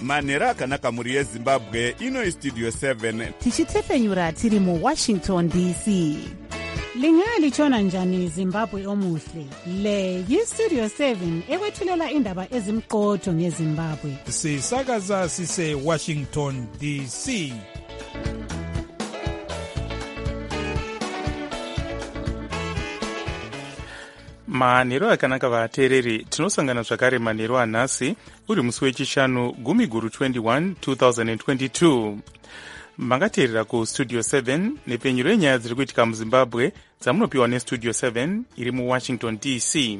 manhero akanaka mhuri yezimbabwe. Ino istudio 7 tichitepfenyura tiri muwashington dc. Lingalitshona njani Zimbabwe omuhle? Le yistudio 7 ekwethulela indaba ezimqotho ngeZimbabwe. Sisakaza sise Washington DC. manhero akanaka vateereri, tinosangana zvakare manhero anhasi uri musi wechishanu gumi guru 21 2022. Mangateerera kustudio 7 nepfenyuro yenyaya dziri kuitika muzimbabwe dzamunopiwa nestudio 7 iri muwashington dc.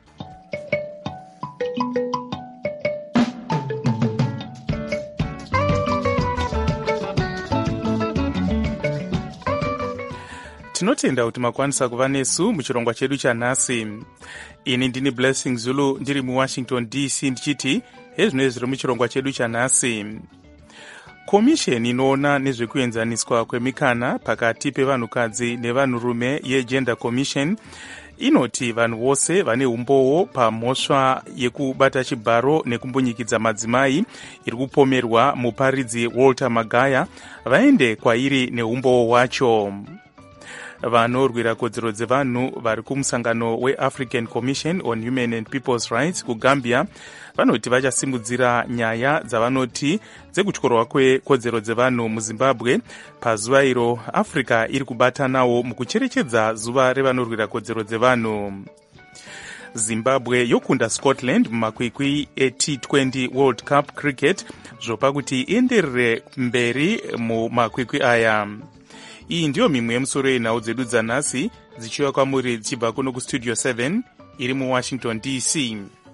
Tinotenda kuti makwanisa kuva nesu muchirongwa chedu chanhasi. Ini ndini Blessing Zulu ndiri muwashington dc ndichiti hezvino zviri muchirongwa chedu chanhasi. Komisheni inoona nezvekuenzaniswa kwemikana pakati pevanhukadzi nevanhurume yeGender Commission inoti vanhu vose vane umbowo pamhosva yekubata chibharo nekumbunyikidza madzimai iri kupomerwa muparidzi Walter Magaya vaende kwairi neumbowo hwacho. Vanorwira kodzero dzevanhu vari kumusangano weAfrican Commission on Human and People's Rights kuGambia vanoti vachasimudzira nyaya dzavanoti dzekutyorwa kwekodzero dzevanhu muZimbabwe pazuva iro Africa iri kubatanawo mukucherechedza zuva revanorwira kodzero dzevanhu. Zimbabwe yokunda Scotland mumakwikwi eT20 World Cup Cricket zvopa kuti ienderere mberi mumakwikwi aya. Iyi ndiyo mimwe yemusoro yenhau dzedu dzanhasi dzichiuya kwamuri dzichibva kuno kustudio 7 iri muwashington dc.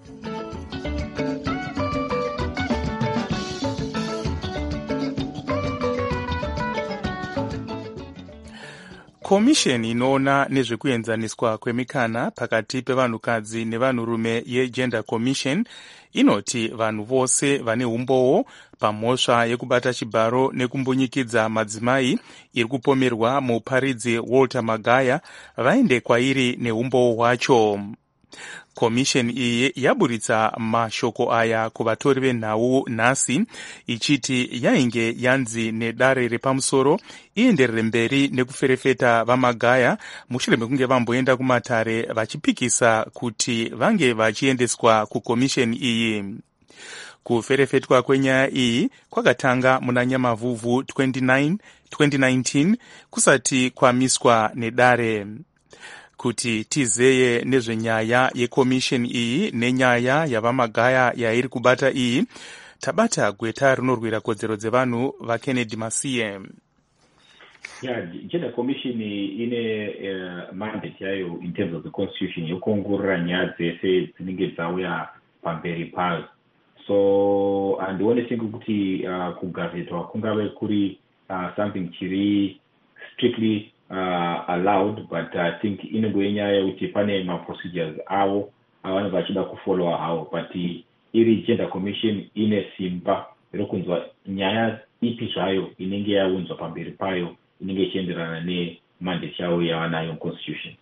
Komisheni inoona nezvekuenzaniswa kwemikana pakati pevanhukadzi nevanhurume yeGender Commission inoti vanhu vose vane umbowo pamhosva yekubata chibharo nekumbunyikidza madzimai iri kupomerwa muparidzi Walter Magaya vaende kwairi neumbowo hwacho. Komisheni iyi yaburitsa mashoko aya kuvatori venhau nhasi ichiti yainge yanzi nedare repamusoro ienderere mberi nekuferefeta vaMagaya mushure mekunge vamboenda kumatare vachipikisa kuti vange vachiendeswa kukomisheni iyi. Kuferefetwa kwenyaya iyi kwakatanga muna Nyamavhuvhu 29, 2019 kusati kwamiswa nedare. Kuti tizeye nezvenyaya yekomisheni iyi nenyaya yavaMagaya yairi kubata iyi, tabata gweta rinorwira kodzero dzevanhu vaKennedy Masiye. Gender Commission ine mandate yayo in terms of the constitution yokuongorora nyaya dzese dzinenge dzauya pamberi payo. So handionesi kuti kugazetwa kungave kuri something chiri strictly allowed, but I think inenge nyaya kuti pane ma-procedures avo avanenge vachida kufollowa havo, but iri Gender Commission ine simba rokunzwa nyaya ipi zvayo inenge yaunzwa pamberi payo inenge ichienderana nemandate yavo yavanayo constitution.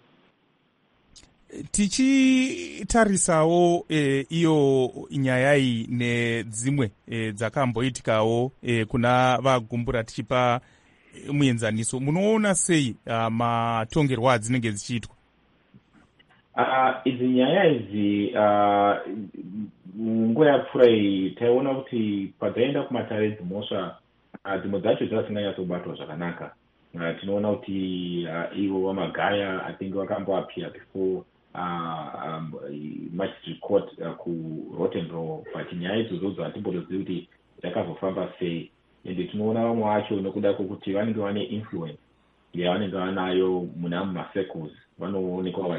Tichitarisawo iyo nyaya iyi nedzimwe dzakamboitikawo kuna vagumbura tichipa muenzaniso, munoona sei matongerwa adzinenge dzichiitwa? Idzi nyaya idzi nguva yapfuura iyi taiona kuti padzaenda kumatare dzimhosva dzimwe dzacho dzasinganyatsobatwa zvakanaka. Tinoona kuti ivo vaMagaya I think vakamboappear before magistrate court kuRottenrow, but nyaya idzodzo hatimbotozivi kuti dzakazofamba sei. Ende tinoona vamwe vacho nekuda kwokuti vanenge vane influence yavanenge vanayo muna mumacircles vanoonekwa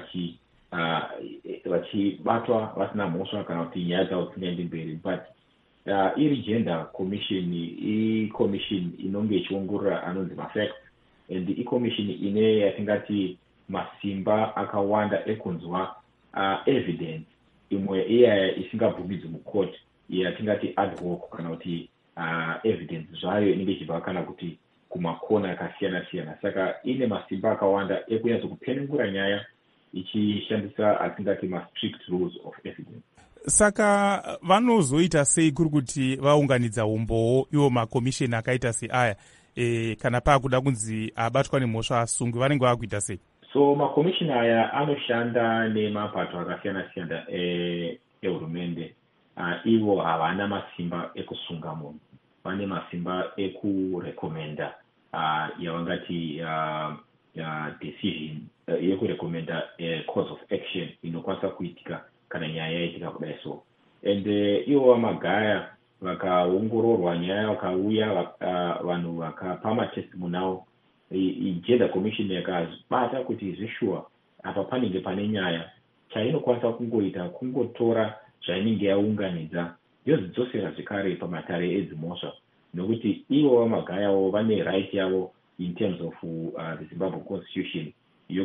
vachibatwa vasina mhosva kana kuti nyaya dzavo dzisingaendi mberi. But iri Gender Commission icommission inonge ichiongorora anonzi mafacts, and icommission ine yatingati masimba akawanda ekunzwa evidence imwe iyaya isingabvumidzwi mucourt yatingati ad hoc kana kuti evidence zvayo inenge ichibva kana kuti kumakona akasiyana siyana. Saka ine masimba akawanda ekunyatso kupenengura nyaya ichishandisa atingati ma-strict rules of evidence. Saka vanozoita sei kuri kuti vaunganidza umbowo iwo makomisheni akaita seaya kana paakuda kunzi abatwa nemhosva asungwe vanenge vakuita sei? So makomisheni aya anoshanda nemapato akasiyana-siyana ehurumende. Ivo havana masimba ekusunga munhu, vane masimba ekurekomenda yavangati decision yekurekomenda course of action inokwanisa kuitika kana nyaya yaitika kudai so. And ivo vamagaya vakaongororwa nyaya, vakauya vanhu vakapa matestimony avo, gender commission yakabata kuti zvishuwa apa panenge pane nyaya chainokwanisa kungoita kungotora zvainenge yaunganidza yozidzosera zvekare pamatare edzimhosva, nokuti ivo vamagayawo vane right yavo in terms of the Zimbabwe constitution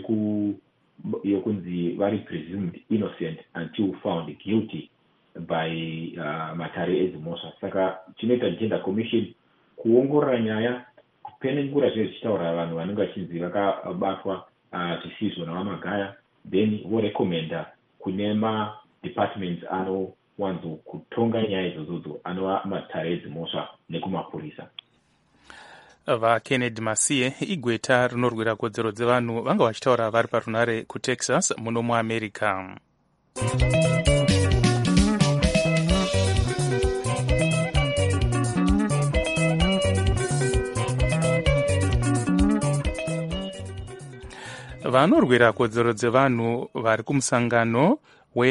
yokunzi vari presumed innocent until found guilty by matare edzimhosva. Saka chinoita gender commission kuongorora nyaya, kupenengura zvinhu zvichitaura vanhu vanenge vachinzi vakabatwa zvisizvo navamagaya, then vorekomenda kune madepartments anowanzo kutonga nyaya idzodzo anova matare edzimhosva nekumapurisa. VaKennedy Masiye igweta rinorwira kodzero dzevanhu vanga vachitaura vari parunare kuTexas muno muAmerica. Vanorwira kodzero dzevanhu vari kumusangano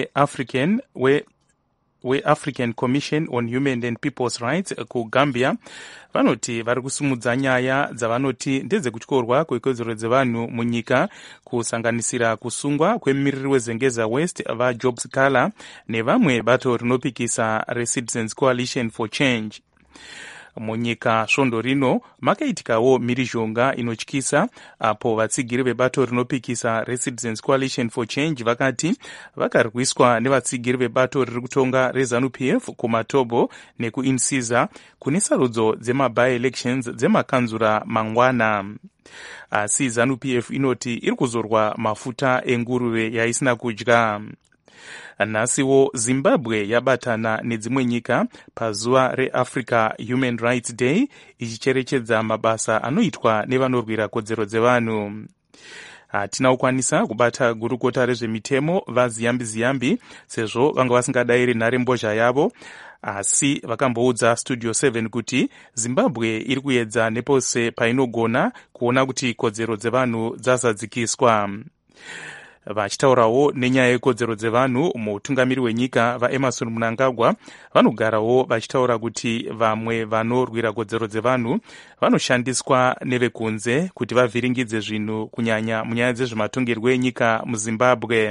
we-African Commission on Human and People's Rights kuGambia vanoti vari kusumudza nyaya dzavanoti ndedzekutyorwa kwekodzero dzevanhu munyika, kusanganisira kusungwa kwemumiriri wezengeza West vaJobs Kala nevamwe bato rinopikisa reCitizens Coalition for Change. Munyika svondo rino makaitikawo mhirizhonga inotyisa, apo vatsigiri vebato rinopikisa reCitizens Coalition for Change vakati vakarwiswa nevatsigiri vebato riri kutonga reZANU-PF kuMatobo nekuInsiza kune sarudzo dzemabi-elections dzemakanzura mangwana. Asi ZANU-PF inoti iri kuzorwa mafuta enguruve yaisina kudya. Nhasiwo Zimbabwe yabatana nedzimwe nyika pazuva reAfrica Human Rights Day ichicherechedza mabasa anoitwa nevanorwira kodzero dzevanhu. Hatina kukwanisa kubata gurukota rezvemitemo vaZiyambi sezvo vanga vasingadayiri nhare mbozha yavo, asi vakamboudza Studio 7 kuti Zimbabwe iri kuedza nepose painogona kuona kuti kodzero dzevanhu dzazadzikiswa. Vachitaurawo nenyaya yekodzero dzevanhu, mutungamiri wenyika vaEmerson Mnangagwa vanogarawo vachitaura kuti vamwe vanorwira kodzero dzevanhu vanoshandiswa nevekunze kuti vavhiringidze zvinhu, kunyanya munyaya dzezvematongerwo enyika muZimbabwe.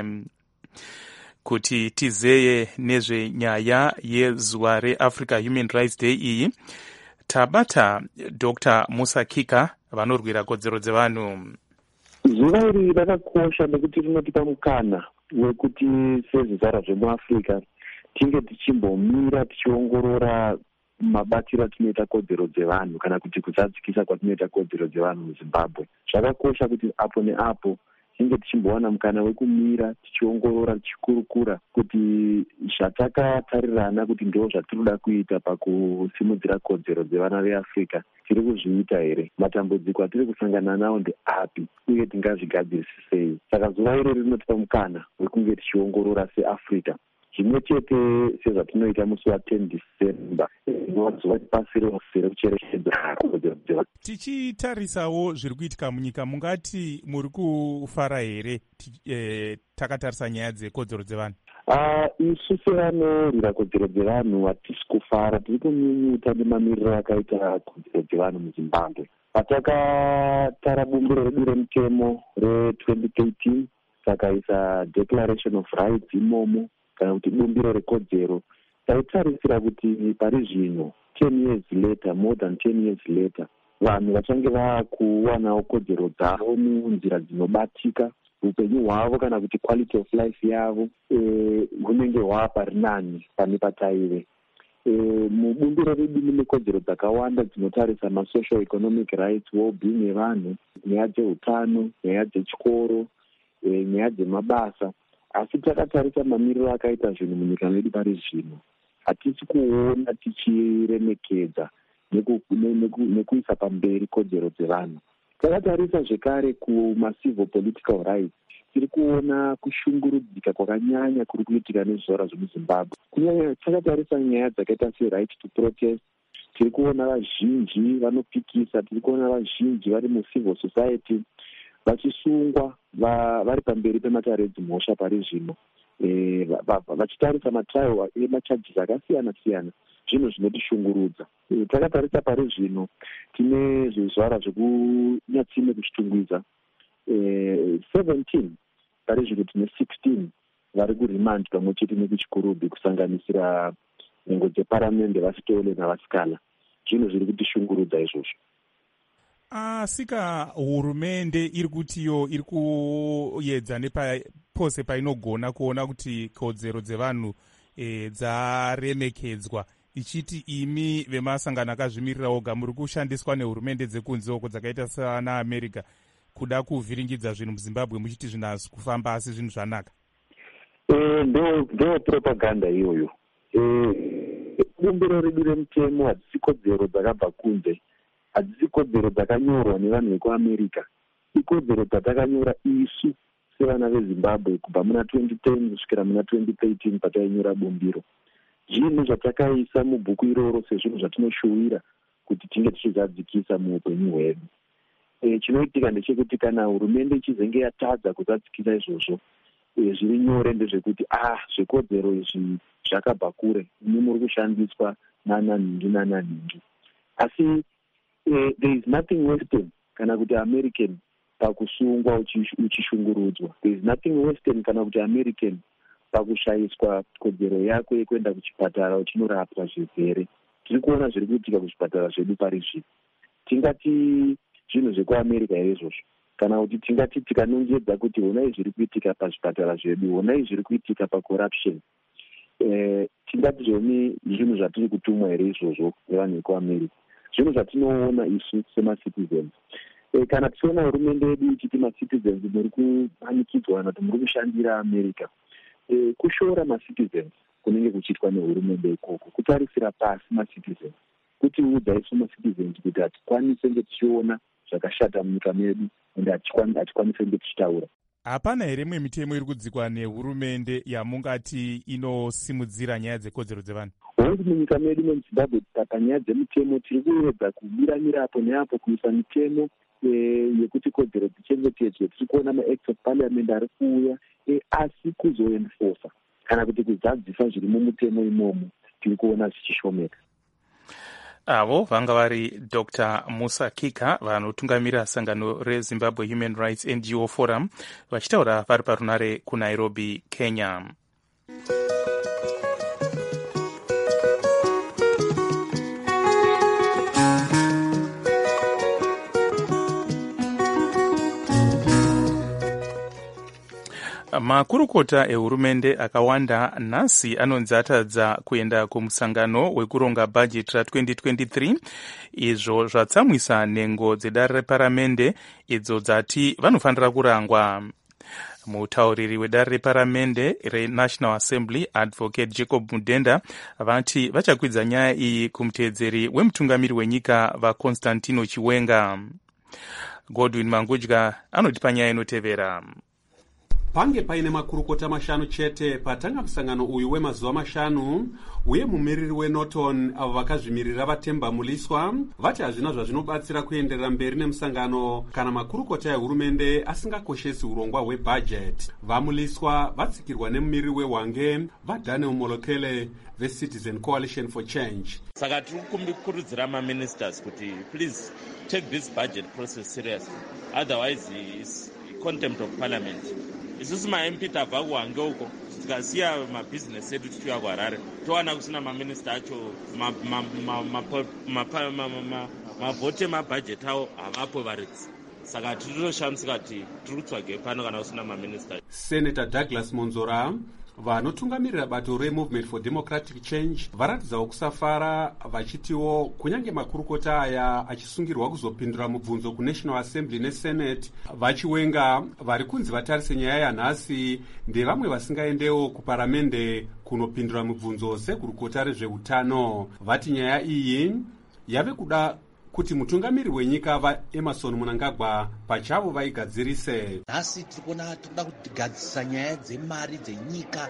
Kuti tizeye nezvenyaya yezuva reAfrica Human Rights Day iyi, tabata Dr. Musa Kika vanorwira kodzero dzevanhu. Zuva iri rakakosha nekuti rinotipa mukana wekuti sezvizara zvemuAfrica tinge tichimbomira tichiongorora mabatiro atinoita kodzero dzevanhu kana kuti kuzadzikisa kwatinoita kodzero dzevanhu muZimbabwe. Zvakakosha kuti apo neapo tinge tichimbowana mukana wekumira tichiongorora tichikurukura kuti zvatakatarirana kuti ndo zvatinoda kuita pakusimudzira kodzero dzevana veAfrica tiri kuzviita here, matambudziko atiri kusangana nawo ndeapi uye tingazvigadzirisa sei. Saka zuva iri rinotipa mukana wekunge tichiongorora seAfrica, zvimwe chete sezvatinoita musi wa10 December zuva pasi rose rekucherechedza kodzero dzevanhu. Tichitarisawo zviri kuitika munyika, mungati muri kufara here takatarisa nyaya dzekodzero dzevanhu? Isu sevanorwira kodzero dzevanhu hatisi kufara, tiri kunyunyuta nemamiriro akaita kodzero dzevanhu muZimbabwe. Patakatara bumbiro redu remutemo re2013 takaisa Declaration of Rights imomo kana kuti bumbiro rekodzero, taitarisira kuti pari zvino 10 years later, more than 10 years later, vanhu vachange vakuwanawo kodzero dzavo munzira dzinobatika, upenyu hwavo kana kuti quality of life yavo hunenge hwapari nani pane pataive. Mubumbiro redu mune kodzero dzakawanda dzinotarisa masocial economic rights, well-being yevanhu, nyaya dzeutano, nyaya dzechikoro, nyaya dzemabasa. asi takatarisa mamiriro akaita zvinhu munyika medu pari zvino, hatisi kuona tichiremekedza nekuisa pamberi kodzero dzevanhu. Takatarisa zvekare kumacivil political rights, tiri kuona kushungurudzika kwakanyanya kuri kuitika nezvizvarwa zvemuzimbabwe. Kunyanya takatarisa nyaya dzakaita seright to protest, tiri kuona vazhinji vanopikisa, tiri kuona vazhinji vari mucivil society vachisungwa vari pamberi pematare edzimhosva pari zvino, vachitarisa matrial emacharges akasiyana siyana, zvinhu zvinotishungurudza. Takatarisa pari zvino tine zvizvarwa zvekunyatsime kuchitungwiza 17, pari zvino tine 16 vari kurimand pamwe chete nekuchikurubhi, kusanganisira nhengo dzeparamende vasitole navasikala. Zvinhu zviri kutishungurudza izvozvo. Sika hurumende iri kutiyo iri kuedza nepose painogona kuona kuti kodzero dzevanhu dzaremekedzwa, ichiti imi vemasangano akazvimirira oga muri kushandiswa nehurumende dzekunze uko dzakaita sana America kuda kuvhiringidza zvinhu muZimbabwe, muchiti zvinhu hazvi kufamba asi zvinhu zvanaka. Ndo propaganda iyoyo. Bumbiro redu remutemo hadzisi kodzero dzakabva kunze, hadzisi kodzero dzakanyorwa nevanhu vekuAmerica, ikodzero dzatakanyora isu sevana veZimbabwe kubva muna 2010 kusvikira muna 2013 patainyora bumbiro. Zvinhu zvatakaisa mubhuku iroro sezvinhu zvatinoshuwira kuti tinge tichizadzikisa muupenyu hwedu. Chinoitika ndechekuti kana hurumende ichizenge yatadza kuzadzikisa izvozvo, zviri nyore ndezvekuti zvekodzero izvi zvakabva kure, imi muri kushandiswa nananhingi. Asi there is nothing western kana kuti American pakusungwa uchishungurudzwa. There is nothing western kana kuti American pakushayiswa kodzero yako yekuenda kuchipatara uchinorapwa zvirwere. Tiri kuona zviri kuitika kuchipatara zvedu pari zvino. Tingati zvinhu zvekuAmerica here izvozvo, kana kuti tingati tikanongedza kuti honai zviri kuitika pazvipatara zvedu, honai zviri kuitika pacorruption, tingati zvoni zvinhu zvatiri kutumwa here izvozvo nevanhu vekuAmerica, zvinhu zvatinoona isu semacitizens. Kana tichiona hurumende yedu ichiti macitizens muri kumanikidzwa kana kuti muri kushandira America, kushora macitizens kunenge kuchiitwa nehurumende ikoko, kutarisira pasi macitizens, kutiudza isu macitizens kuti hatikwanise nge tichiona zvakashata munyika medu ende hatikwanise nge tichitaura. Hapana here imwe mitemo iri kudzikwa nehurumende yamungati inosimudzira nyaya dzekodzero dzevanhu? Hongu munyika medu meZimbabwe panyaya dzemitemo tiri kuedza kumiramira apo neapo kuisa mitemo yekuti kodzero dzichengetedzwe. Tiri kuona maacts of parliament ari kuuya, asi kuzoenforsa kana kuti kuzadzisa zviri mumutemo imomo tiri kuona zvichishomeka. Avo vanga vari Dr. Musa Kika, vanotungamira sangano reZimbabwe Human Rights NGO Forum, vachitaura vari parunare kuNairobi, Kenya. Makurukota ehurumende akawanda nhasi anonzi atadza kuenda kumusangano wekuronga bhajeti ra2023, izvo zvatsamwisa nhengo dzedare reparamende idzo dzati vanofanira kurangwa. Mutauriri wedare reparamende reNational Assembly, Advocate Jacob Mudenda, vati vachakwidza nyaya iyi kumuteedzeri wemutungamiri wenyika vaConstantino Chiwenga. Godwin Mangudya anotipa nyaya inotevera. Pange paine makurukota 5 chete patanga musangano uyu wemazuva 5, uye mumiriri weNorton avo vakazvimirira vaTemba Muliswa vati hazvina zvazvinobatsira kuenderera mberi nemusangano kana makurukota ehurumende asingakoshesi urongwa hwebhajeti. VaMuliswa vatsikirwa nemumiriri weHwange vaDaniel Molokele veCitizen Coalition for Change. Saka tiri kukurudzira maministers kuti please take this budget process seriously, otherwise it's contempt of parliament. Isusu ma-MP tabva kuHwange uko tikasiya mabhizinesi edu tichiuya kuHarare, towana kusina maminista acho, mavhoti emabhajeti awo havapo varidzi. Saka tiri kushamisika kuti tiri kutsvage pano kana kusina maminista. Senator Douglas Monzora vanotungamirira bato removement for democratic change varatidzawo kusafara, vachitiwo kunyange makurukota aya achisungirwa kuzopindura mubvunzo kunational assembly nesenate, vachiwenga vari kunzi vatarise nyaya yanhasi ndevamwe vasingaendewo kuparamende kunopindura mubvunzo segurukota rezveutano. Vati nyaya iyi yave kuda kuti mutungamiri wenyika vaEmerson Mnangagwa pachavo vaigadzirise. Nhasi tirikuona toda kugadzisa nyaya dzemari dzenyika,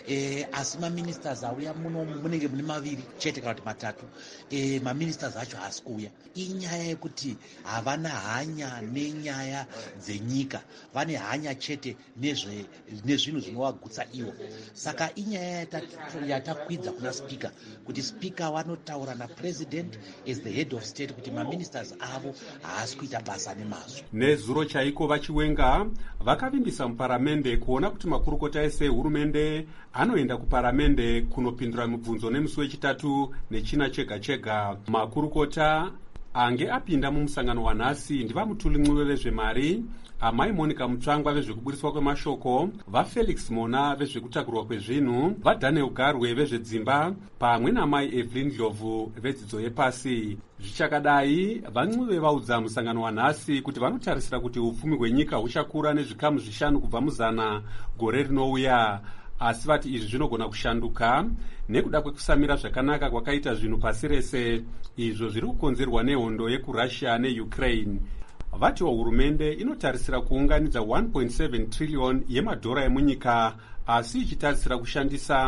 asi maministers auya muno munenge mune maviri chete kana kuti matatu. Maministers acho haasi kuuya. Inyaya yekuti havana hanya nenyaya dzenyika, vane hanya chete nezvinhu zvinovagutsa ivo. Saka inyaya yatakwidza kuna speaker kuti speaker vanotaura napresident as the head of state kuti maministers avo haasi kuita basa nemazvo. Nezuro chaiko vachiwenga vakavimbisa muparamende kuona kuti makurukota ese hurumende anoenda kuparamende kunopindura mibvunzo nemusi wechitatu nechina chega chega. Makurukota ange apinda mumusangano wanhasi ndiva mutulimwi vezvemari, amai Monica Mutsvangwa vezvekuburiswa kwemashoko, vaFelix Mona vezvekutakurwa kwezvinhu, vaDaniel Garwe vezvedzimba pamwe namai Evelyn Ndlovu vedzidzo yepasi. Zvichakadai, vancwive vaudza musangano wanhasi kuti vanotarisira kuti upfumi hwenyika huchakura nezvikamu 5 kubva muzana gore rinouya, asi vati izvi zvinogona kushanduka nekuda kwekusamira zvakanaka kwakaita zvinhu pasi rese, izvo zviri kukonzerwa nehondo yekurussia neUkraine. Vatiwo hurumende inotarisira kuunganidza 1.7 trillion yemadhora emunyika, asi ichitarisira kushandisa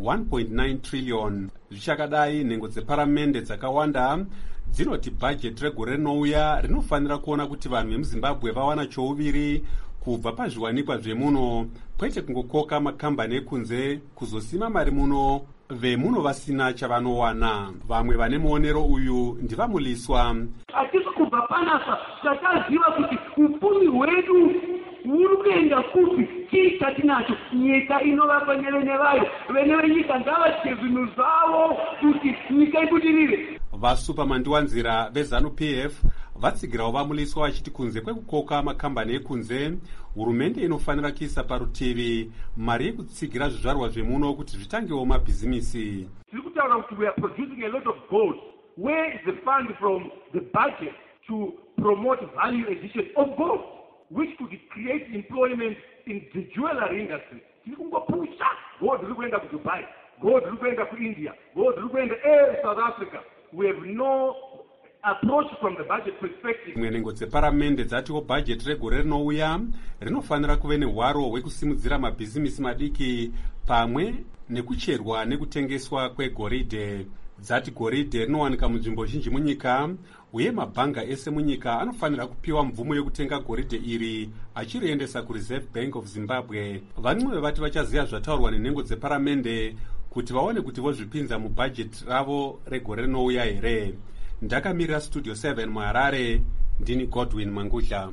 1.9 trillion. Zvichakadai, nhengo dzeparamende dzakawanda dzinoti bhajeti regore rinouya rinofanira kuona kuti vanhu vemuZimbabwe vawana chouviri kubva pazviwanikwa zvemuno, kwete kungokoka makambani ekunze kuzosima mari muno, vemuno vasina chavanowana. Vamwe vane muonero uyu ndivamuliswa. Hatisi kubva panapa takaziva kuti upfumi hwedu huri kuenda kupi, chii chatinacho. Nyika inovafanyire nevayo, vene venyika ngavachite zvinhu zvavo kuti nyika ibudirire. Vasupamandiwanzira veZANU-PF vatsigirawo vamuliswa vachiti kunze kwekukoka makambani ekunze, hurumende inofanira kuisa parutivi mari yekutsigira zvizvarwa zvemuno kuti zvitangewo mabhizimisi. Tiri kutaura kuti we are producing a lot of gold. Where is the fund from the budget to promote value addition of gold, which could create employment in the jewelry industry? Tiri kungopusha gold riri kuenda kuDubai, gold riri kuenda kuIndia, gold riri kuenda South Africa. We have no approach from the budget perspective. Nhengo dzeparamende dzatiwo bhajeti regore rinouya rinofanira kuve nehwaro hwekusimudzira mabhizimisi madiki pamwe nekucherwa nekutengeswa kwegoridhe. Dzati goridhe rinowanika munzvimbo zhinji munyika, uye mabhanga ese munyika anofanira kupiwa mvumo yekutenga goridhe iri achiriendesa kuReserve Bank of Zimbabwe. Vancwive vati vachaziva zvataurwa nenhengo dzeparamende kuti vaone kuti vozvipinza mubhajeti ravo regore rinouya here. Ndakamirira Studio 7 muHarare, ndini Godwin Mangudla.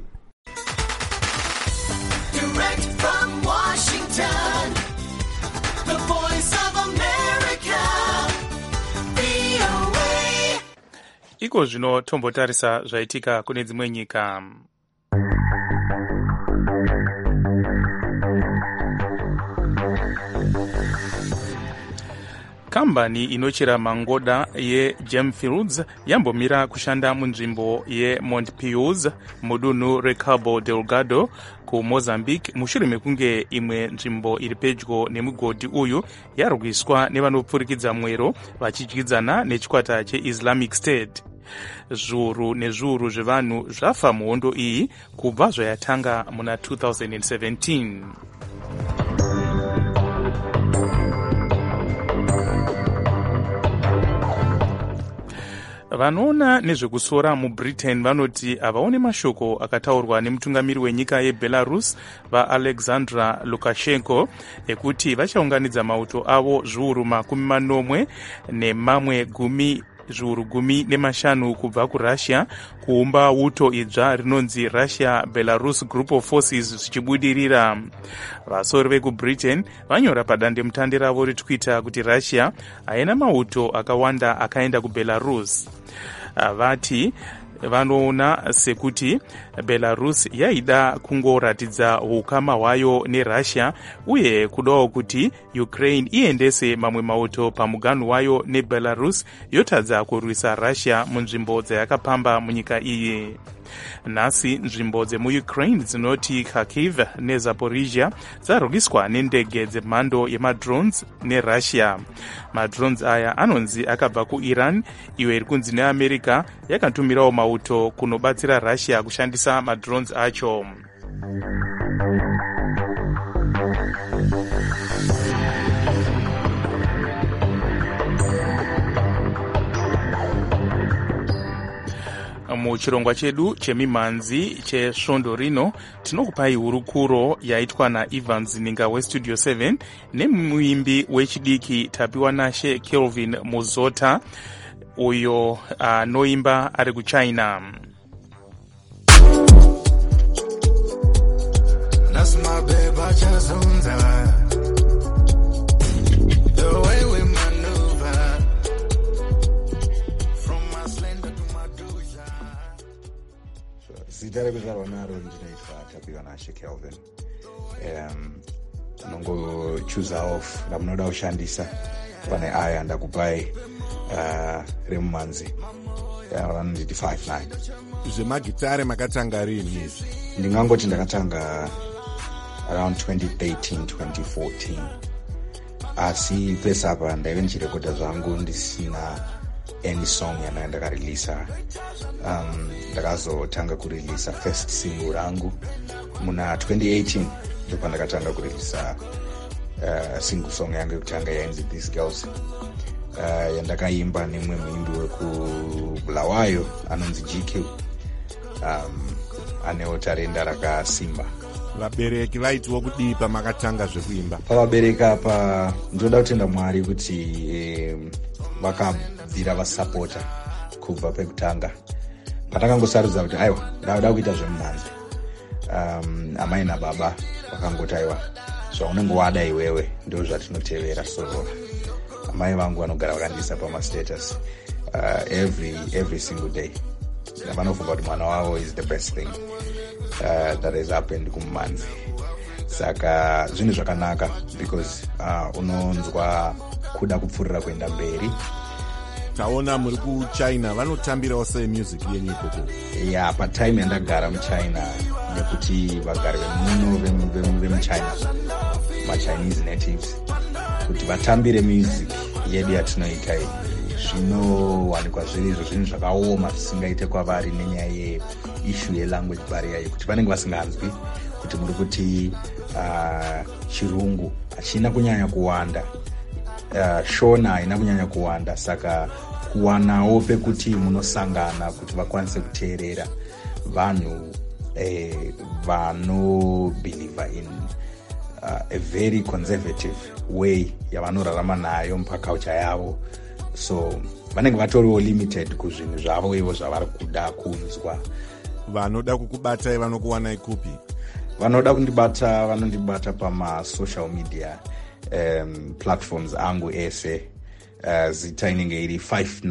Direct from Washington, the voice of America, VOA. Iko zvino tombotarisa zvaitika kune dzimwe nyika. Kambani inochera mangoda yeGemfields yambomira kushanda munzvimbo yeMontpellier mudunhu reCabo Delgado kuMozambique mushure mekunge imwe nzvimbo iri pedyo nemugodhi uyu yarwiswa nevanopfurikidza mwero vachidyidzana nechikwata cheIslamic State. Zviuru nezviuru zvevanhu zvafa muhondo iyi kubva zvayatanga muna 2017. Vanoona nezvekusora muBritain vanoti havaone mashoko akataurwa nemutungamiri wenyika yeBelarus vaAlexandra Lukashenko ekuti vachaunganidza mauto avo zviuru 40 nemamwe zviuru 15 kubva kuRussia kuumba uto idzva rinonzi Russia-Belarus Group of Forces zvichibudirira. Vasori vekuBritain vanyora padandemutande ravo reTwitter kuti Russia haina mauto akawanda akaenda kuBelarus. Vati vanoona sekuti belarus yaida kungoratidza ukama hwayo nerussia uye kudawo kuti ukraine iendese mamwe mauto pamuganhu wayo nebelarus yotadza kurwisa russia munzvimbo dzayakapamba munyika iyi. Nhasi nzvimbo dzemuukraine dzinoti Kharkiv nezaporizhia dzarwiswa nendege dzemhando yemadrones nerussia. Madrones aya anonzi akabva kuiran iyo iri kunzi neamerica yakatumirawo mauto kunobatsira russia kushandisa madrones acho. Muchirongwa chedu chemimhanzi chesvondo rino tinokupai hurukuro yaitwa naEvans Ninga westudio 7 nemuimbi wechidiki tapiwa nashe Kelvin Muzota uyo anoimba ari kuchina. That's my babe, I just own that. The way we maneuver from my slender to my doja. Zita rekuzvarwa naro ndinoitwa tapiwa nashe Kelvin. Nongochoose off ramunoda kushandisa pane aya ndakupai remumanzi vanonditi 59. Zvemagitare makatanga rini? Ndingangoti ndakatanga around 2013 2014 asi pesa apa ndaive ndichirekodha zvangu ndisina any song yandanga ndakareleasa. Ndakazotanga kureleasa first single rangu muna 2018 ndipo ndakatanga kureleasa single song yangu yekutanga yainzi These Girls yandakaimba nemwe muimbi wekubulawayo anonzi GQ anewo tarenda rakasimba. Vabereki vaitiwo kudii pamakatanga zvekuimba? Pavabereki apa ndinoda kutenda Mwari kuti vakabvira vasapota kubva pekutanga. Patakangosarudza kuti aiwa ndauda kuita zvemumhanzi, amai nababa vakangoti aiwa zvaunenge wada iwewe ndo zvatinotevera. So amai vangu vanogara vakandiisa pamastatus every single day. Vanofunga kuti mwana wavo is the best thing that has happened kumumhanzi. Saka zvinhu zvakanaka because unonzwa kuda kupfurira kuenda mberi. Taona muri kuchina vanotambirawo sei music yenyu ikoko? Yeah, patime yandagara muchina nekuti vagari vemuno vemuchina machinese natives kuti vatambire music yedu yatinoita iyi zvinowanikwa zvirizvo zvinhu zvakaoma zvisingaite kwavari nenyaya yeissue yelanguage barrier yekuti vanenge vasinganzwi kuti muri kuti chirungu hachina kunyanya kuwanda, shona haina kunyanya kuwanda. Saka kuwanawo pekuti munosangana kuti vakwanise kuteerera vanhu vanobelieve in a very conservative way yavanorarama nayo mupaculture yavo. So vanenge vatoriwo limited kuzvinhu zvavo ivo zvavari kuda kunzwa. Vanoda kukubatai vanokuwanai kupi? Vanoda kundibata vanondibata pamasocial media platforms angu ese. Zita inenge iri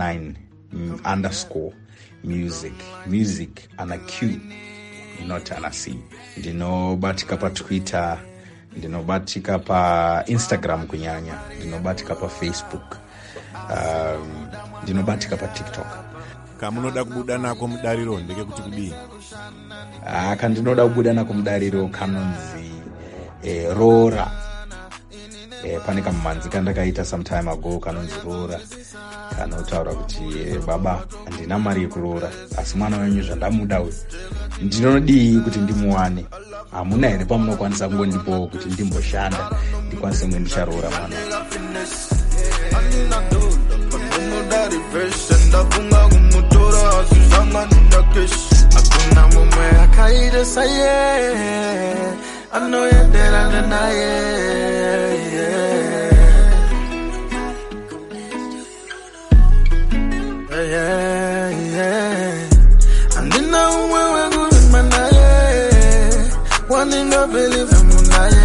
59_music ana Q not ana C. Ndinobatika pa Twitter, ndinobatika pa Instagram kunyanya, ndinobatika pa Facebook, ndinobatika pa TikTok. Kamunoda kubuda nako mudariro ndeke kuti kudii? Kandinoda kubuda nako mudariro kanonzi Rora. Pane kamumhanzi kandakaita some time ago kanonzi Rora kanotaura kuti baba handina mari yekuroora asi mwana wenyu zvandamuda uyu ndinodii kuti ndimuwane. Hamuna here pamunokwanisa kungondipowo kuti ndimboshanda ndikwanise mwe ndicharoora mwana. Hakuna mume akaida saye, I know you're there and deny it. And in now we're good man, one in the believe in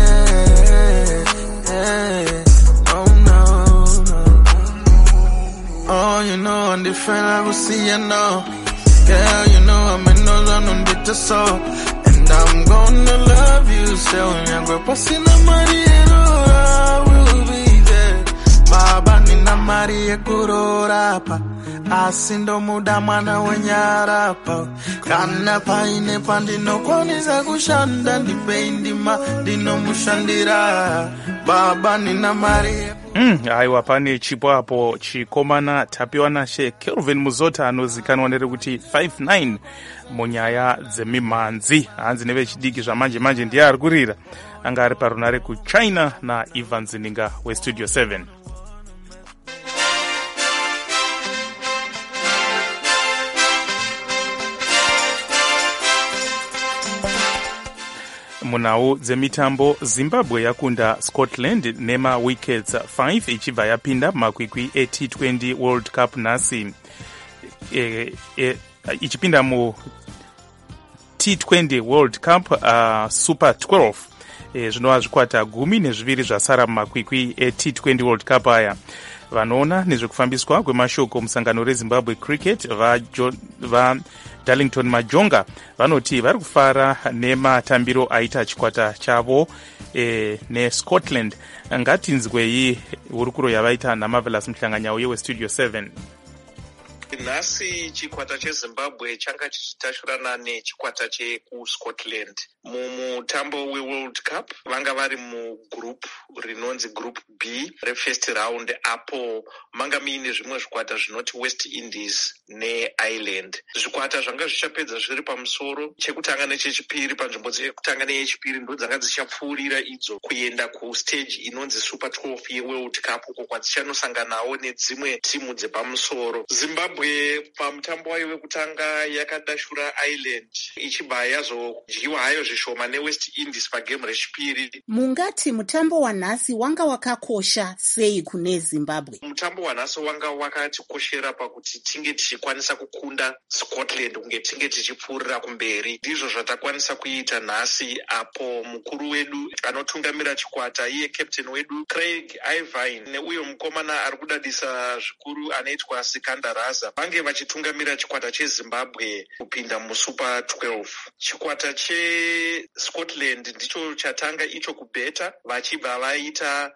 oh no. Oh, you know, and the friend I will see you now. Girl, you know I'm in no zone on bitter soul. And I'm gonna love you so. Nyangwe pasina mariero, I will be there. Baba nina marie kurorapa. Asindo muda mwana wenyarapa. Kana paine pandino kwaniza kushanda. Ndipe indima dino mushandira. Baba nina marie. Aiwa, pane chipo apo chikomana tapiwa nashe Kelvin Muzota anozikanwa nerekuti 59 munyaya dzemimhanzi. Hanzi nevechidiki zvamanje manje ndiye ari kurira. Anga ari parunare kuChina naIvan Zininga weStudio 7. Munhau dzemitambo, Zimbabwe yakunda Scotland nema wickets 5 ichibva yapinda makwikwi eT20 World Cup nhasi. Ichipinda mu T20 World Cup Super 12. Zvinova zvikwata 12 zvasara mumakwikwi eT20 World Cup aya. Vanoona nezvekufambiswa kwemashoko musangano reZimbabwe Cricket Darlington Majonga vanoti vari kufara nematambiro aita chikwata chavo neScotland. Ngatinzwei hurukuro yavaita naMarvelous Mhlanganyauye weStudio 7. Nhasi chikwata cheZimbabwe changa chichitashurana nechikwata chekuScotland mumutambo weWorld Cup. Vanga vari mugroup rinonzi Group B refirst round, apo manga muine zvimwe zvikwata zvinoti West Indies neIreland. Zvikwata zvanga zvichapedza zviri pamusoro, chekutanga nechechipiri. Panzvimbo dzekutanga neyechipiri ndo dzanga dzichapfuurira idzo kuenda kustage inonzi Super 12 yeWorld Cup, uko kwadzichanosanganawo nedzimwe timu dzepamusoro. Zimbabwe pamutambo wayo wekutanga yakadashura Ireland ichibva yazodyiwa hayo zvishoma neWest Indies pagame rechipiri. Mungati mutambo wanhasi wanga wakakosha sei kune Zimbabwe? Mutambo wanhasi wanga wakatikoshera pakuti tinge tichikwanisa kukunda Scotland, kunge tinge tichipfuurira kumberi. Ndizvo zvatakwanisa kuita nhasi, apo mukuru wedu anotungamira chikwata, iye captain wedu Craig Irvine neuyo mukomana ari kudadisa zvikuru anoitwa Sikandar Raza vange vachitungamira chikwata cheZimbabwe kupinda muSuper 12. Chikwata cheScotland ndicho chatanga icho kubheta, vachibva vaita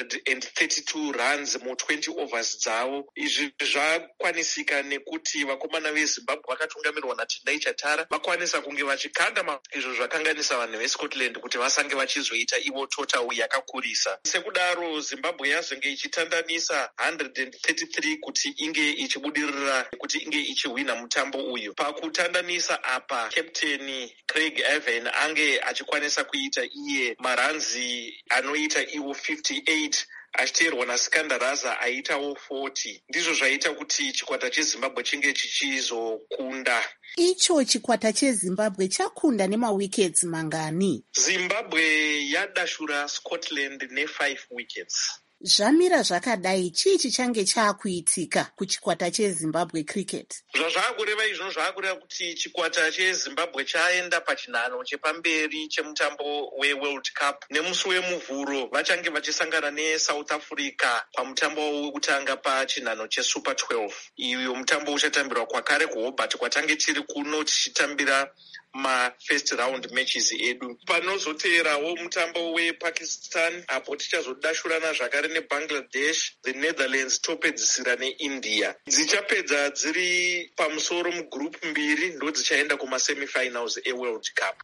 132 runs mu20 overs dzavo. Izvi zvakwanisika nekuti vakomana veZimbabwe vakatungamirwa naTendai Chatara vakwanisa kunge vachikanda izvo zvakanganisa vanhu veScotland kuti vasange vachizoita ivo total yakakurisa. Sekudaro Zimbabwe yazenge ichitandanisa 133 kuti inge ichibudirira kuti inge ichihwina mutambo uyu. Pakutandanisa apa captain Craig Irvine ange achikwanisa kuita iye maranzi anoita iwo 58 achiteerwa naSikandar Raza aitawo 40. Ndizvo zvaita kuti chikwata cheZimbabwe chinge chichizokunda. Icho chikwata cheZimbabwe chakunda nemawickets mangani? Zimbabwe yadashura Scotland ne5 wickets. Zvamira zvakadai, chii chichange chaakuitika kuchikwata cheZimbabwe Cricket? Zvazvakureva izvo zvakureva kuti chikwata cheZimbabwe chaenda pachinhano chepamberi chemutambo weWorld Cup. Nemusi wemuvhuro vachange vachisangana neSouth Africa pamutambo wavo wekutanga pachinhano cheSuper 12. Iyo mutambo uchatambirwa kwakare kuHobart kwatange tiri kuno tichitambira first round matches edu. Panozoteerawo mutambo wePakistan apo tichazodashurana zvakare neBangladesh. The Netherlands topedzisira neIndia. Dzichapedza dziri pamusoro mugroup mbiri ndo dzichaenda kumasemifinals eWorld Cup.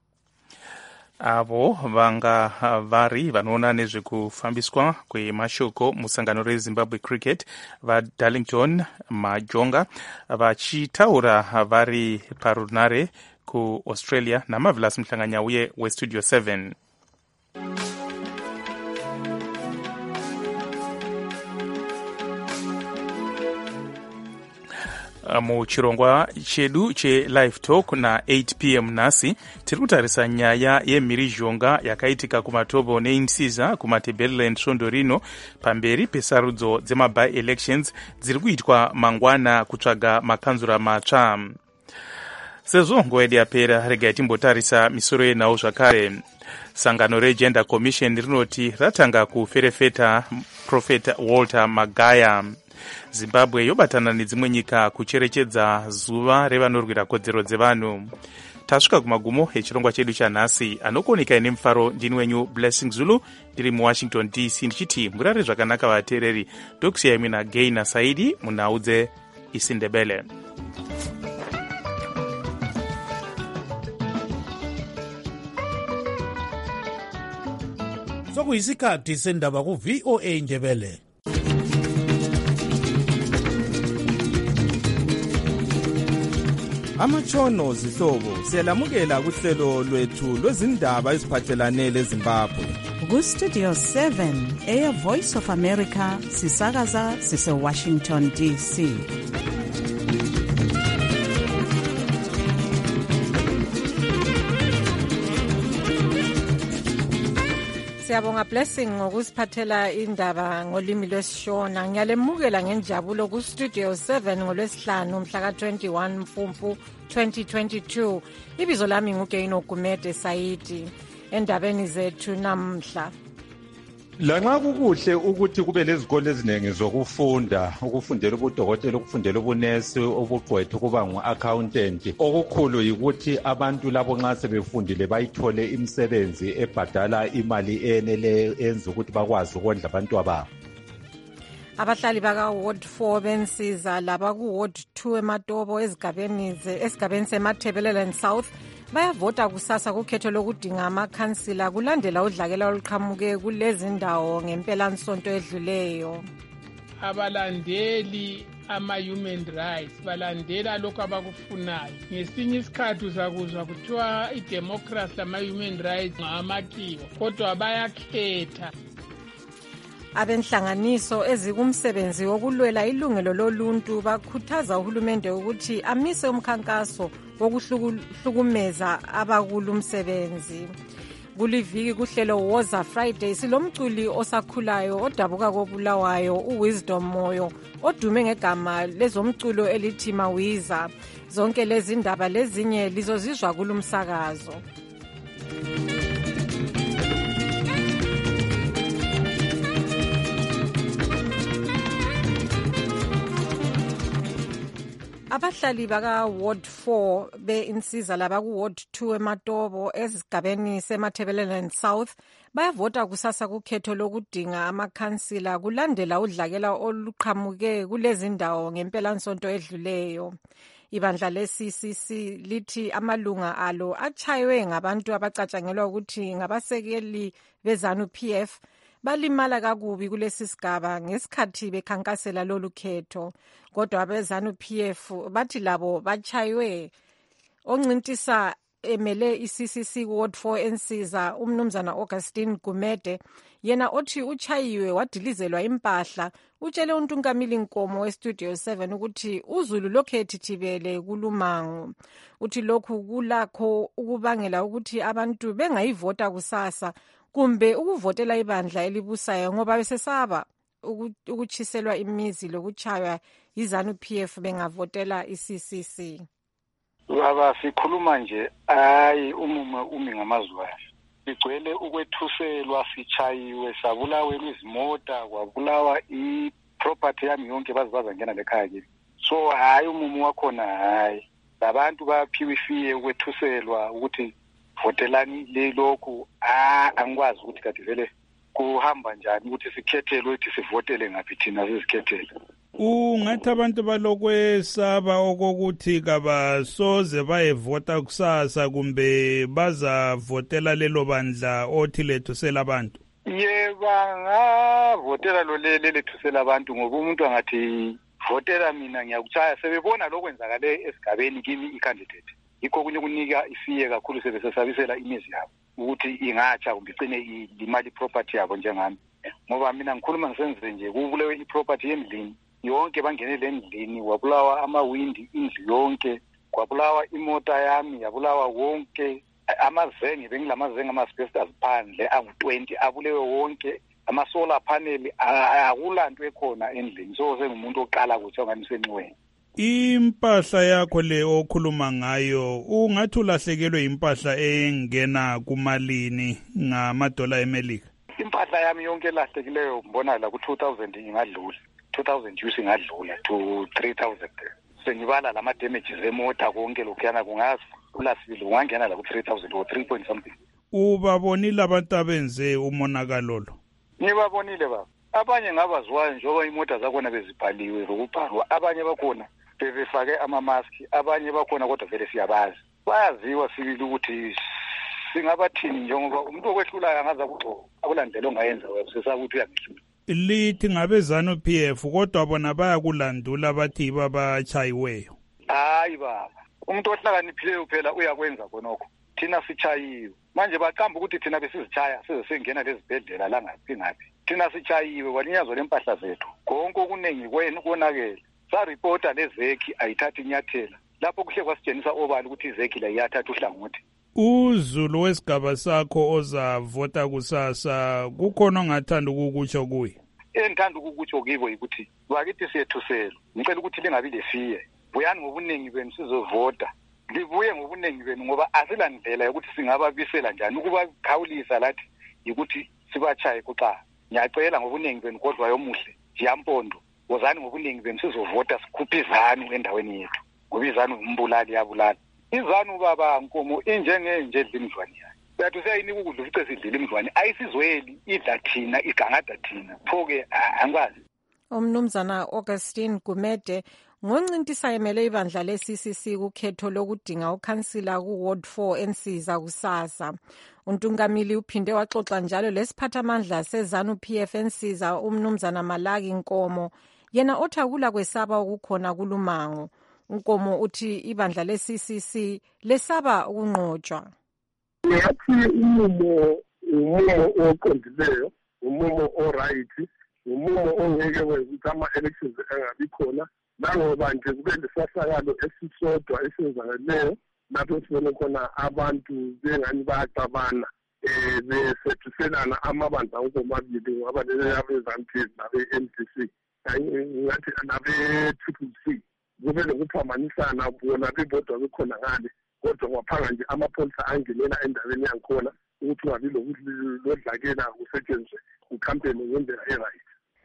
Avo vanga vari vanoona nezvekufambiswa kwemashoko musangano reZimbabwe Cricket vaDarlington Majonga vachitaura vari parunare kuAustralia naMarvelous Mhlanganyauye weStudio 7. Muchirongwa chedu cheLive Talk na 8 p.m. nhasi tiri kutarisa nyaya yemhirizhonga yakaitika kumatobo neinsiza kumatebeleland svondo rino pamberi pesarudzo dzemaby elections dziri kuitwa mangwana kutsvaga makanzura matsva. Sezvo nguva yedu yapera, regai timbotarisa misoro yenhau zvakare. Sangano reGender Commission rinoti ratanga kuferefeta Prophet Walter Magaya. zimbabwe yobatana nedzimwe nyika kucherechedza zuva revanorwira kodzero dzevanhu. Tasvika kumagumo echirongwa chedu chanhasi. Anokuoneka ine mufaro ndini wenyu Blessing Zulu ndiri muWashington DC ndichiti murare zvakanaka vateereri. Ndokusiyai mina Gay naSaidi munhau dzeIsindebele. Sokuyisikhathi sendaba ku VOA Ndebele. Amatshono zihlobo siyalamukela kuhlelo lwethu lwezindaba eziphathelane leZimbabwe. Ku-Studio 7 Air Voice of America sisakaza sise-Washington DC. Siyabonga Blessing ngokusiphathela indaba ngolimi lwesishona. Ngiyalemukela ngenjabulo ku-Studio 7 ngolwesihlanu mhla ka-21 Mfumfu 2022. Ibizo lami nguGeino Gumede Saidi. Endabeni zethu namhla. Lanxa kukuhle ukuthi kube lezikole eziningi zokufunda, ukufundela ubudokotela, ukufundela ubunesi, ubuqwetha, ukuba ngu-accountant. Okukhulu yikuthi abantu labo nxa sebefundile bayithole imisebenzi ebhadala imali enele enza ukuthi bakwazi ukondla abantwababo. Abahlali baka Ward 4 bensiza labaku Ward 2 eMatobo esigabeni seMatabeleland South bayavota kusasa kukhetho lokudinga amakhansila kulandela udlakela oluqhamuke kulezi ndawo ngempela-nsonto edluleyo. Abalandeli ama-human rights balandela lokhu abakufunayo. Ngesinye isikhathi uzakuzwa kuthiwa idemocracy lama-human rights ngamakiwo, kodwa bayakhetha. Abenhlanganiso ezikumsebenzi wokulwela ilungelo loluntu bakhuthaza uhulumende ukuthi amise umkhankaso wokuhlukumeza abakulumsebenzi. Kuliviki kuhlelo Woza Friday silomculi osakhulayo odabuka kobulawayo uWisdom Moyo odume ngegama lezomculo elithi Mawiza. Zonke lezi ndaba lezinye lizozizwa kulumsakazo. Abahlali baka Ward 4 beinsiza labaku Ward 2 eMatobo esigabeni seMatabeleland South bayavota kusasa kukhetho lokudinga amakhansila kulandela udlakela oluqhamuke kulezi ndawo ngempela-nsonto edluleyo. Ibandla le-CCC lithi amalunga alo achaywe ngabantu abacatshangelwa ukuthi ngabasekeli beZANU-PF balimala kakubi kulesi sigaba ngesikhathi bekhankasela lolu khetho. Kodwa abeZANU-PF bathi labo bachaywe. Oncintisa emele iCCC Ward 4 ensiza umnumzana Augustine Gumede yena othi uchayiwe wadilizelwa impahla utshele uNtungamili Nkomo weStudio 7 ukuthi uZulu lokhethi thibele kulumango. Uthi lokhu kulakho ukubangela ukuthi abantu bengayivota kusasa kumbe ukuvotela ibandla elibusayo ngoba besesaba ukuchiselwa imizi lokuchaywa iZANU-PF bengavotela iCCC. Baba sikhuluma nje hayi umume umi ngamazwayo. Sigcwele ukwethuselwa sichayiwe sabulawe izimota kwabulawa iproperty yami yonke bazibaza ngena lekhaya kimi. So hayi umumu wakhona hayi. Labantu baphiwe ifiye ukwethuselwa ukuthi votelani lokhu angikwazi ukuthi kade vele kuhamba njani ukuthi sikhethelwe ukuthi sivotele ngaphi thina sizikhethele. Ungathi abantu balokwesaba okokuthi kabasoze bayevota kusasa kumbe bazavotela lelo bandla othi lethusela abantu? Bangavotela lo lethusela abantu ngoba umuntu angathi votela mina ngiyakuchaya sebebona lokwenzakale esigabeni kimi icandidate. Yikho kunye kunika ifiye kakhulu sebesesabisela imizi yabo ukuthi ingatsha kumbe icine imali property yabo njengami. Ngoba mina ngikhuluma ngisenze nje kubulewe iproperty endlini yonke bangenele endlini wabulawa amawindi indlu yonke kwabulawa imota yami yabulawa wonke amazenge bengilamazenge ama-asbestos phandle angu-20 abulewe wonke ama-solar panel akulanto ekhona endlini so sengumuntu oqala kuthi ongani senxiweni. Impahla yakho le okhuluma ngayo ungathi ulahlekelwe impahla engena kumalini ngamadola eMelika? Impahla yami yonke elahlekileyo mbona la ku-2000 ingadlula. 2,000 youth ingadlula to 3,000. Sengibala lama damages emota konke lokhuyana kungasibili ungangena la ku 3,000 or 3 point something. Ubabonile abantu abenze umonakalo lo? Ngibabonile baba. Abanye ngabazwayo njengoba imota zakhona bezibhaliwe zokubhalwa, abanye bakhona bebefake ama-maski, abanye bakhona kodwa vele siyabazi. Bayaziwa sibili ukuthi singabathini njengoba umuntu okwehlulayo angaza kugxoka akulandela ongayenza wesesaba ukuthi uyangihlula. Lithi ngabe ZANU-PF kodwa bona bayakulandula bathi babachayiweyo. Hayi baba, umuntu ohlakaniphileyo phela uyakwenza khonokho. Thina sichayiwe. Manje baqamba ukuthi thina besizichaya size singena lezibhedlela la ngaphi ngaphi. Thina sichayiwe kwalinyazwa lempahla zethu. Konke okuningi kwenu konakele. Saripota lezeki ayithatha inyathela. Lapho kuhle kwasitshengisa obala ukuthi izeki la iyathatha uhlangothi. uZulu wesigaba sakho ozavota kusasa kukhona ongathanda ukukutsho kuye? Engithanda ukukutsho kibo ukuthi bakithi siyethusela. Ngicela ukuthi lingabi lefiye. Buyani ngobuningi benu sizovota. Libuye ngobuningi benu ngoba asilandlela ukuthi singababisela njani ukubakhawulisa lathi ukuthi sibachaye kuxa. Ngiyacela ngobuningi benu kodwa yomuhle Jiyampondo wozani ngobuningi benu sizovota sikhuphe iZANU endaweni yethu. Ngoba iZANU umbulali yabulala. iZANU baba Nkomo injengenje edlimdlwane yayo. Yathi useyinika ukudla ufice sidlile imdlwane ayisizweli idla thina igangada thina. Phoke angikwazi. Umnumzana Augustine Gumede ngoncintisana emele ibandla le-CCC kukhetho lokudinga ukhansila ku-Ward 4 eNsiza kusasa. Untungamili uphinde waxoxa njalo lesiphathamandla seZANU-PF eNsiza umnumzana Malaki Nkomo yena othakula kwesaba okukhona kulumango. Nkomo uthi ibandla le-CCC lesaba ukunqotshwa. Yathi umumo oqondileyo, umumo oright, umumo ongeke ukuthi ama-elections angabi khona. Nangoba nje kube lesasakalo esisodwa esenzakeleyo lapho sibone khona abantu bengani bayaxabana besethuselana amabandla omabili ngoba abe-ZANU-PF nabe-MDC ngathi nabe-CCC kube lokuphambanisana bona bebodwa bekhona ngale kodwa kwaphanga nje amapholisa angenela endaweni yangikhona ukuthi ungabi lodlakela kusetshenziswe ukhampeni ngendlela e-right.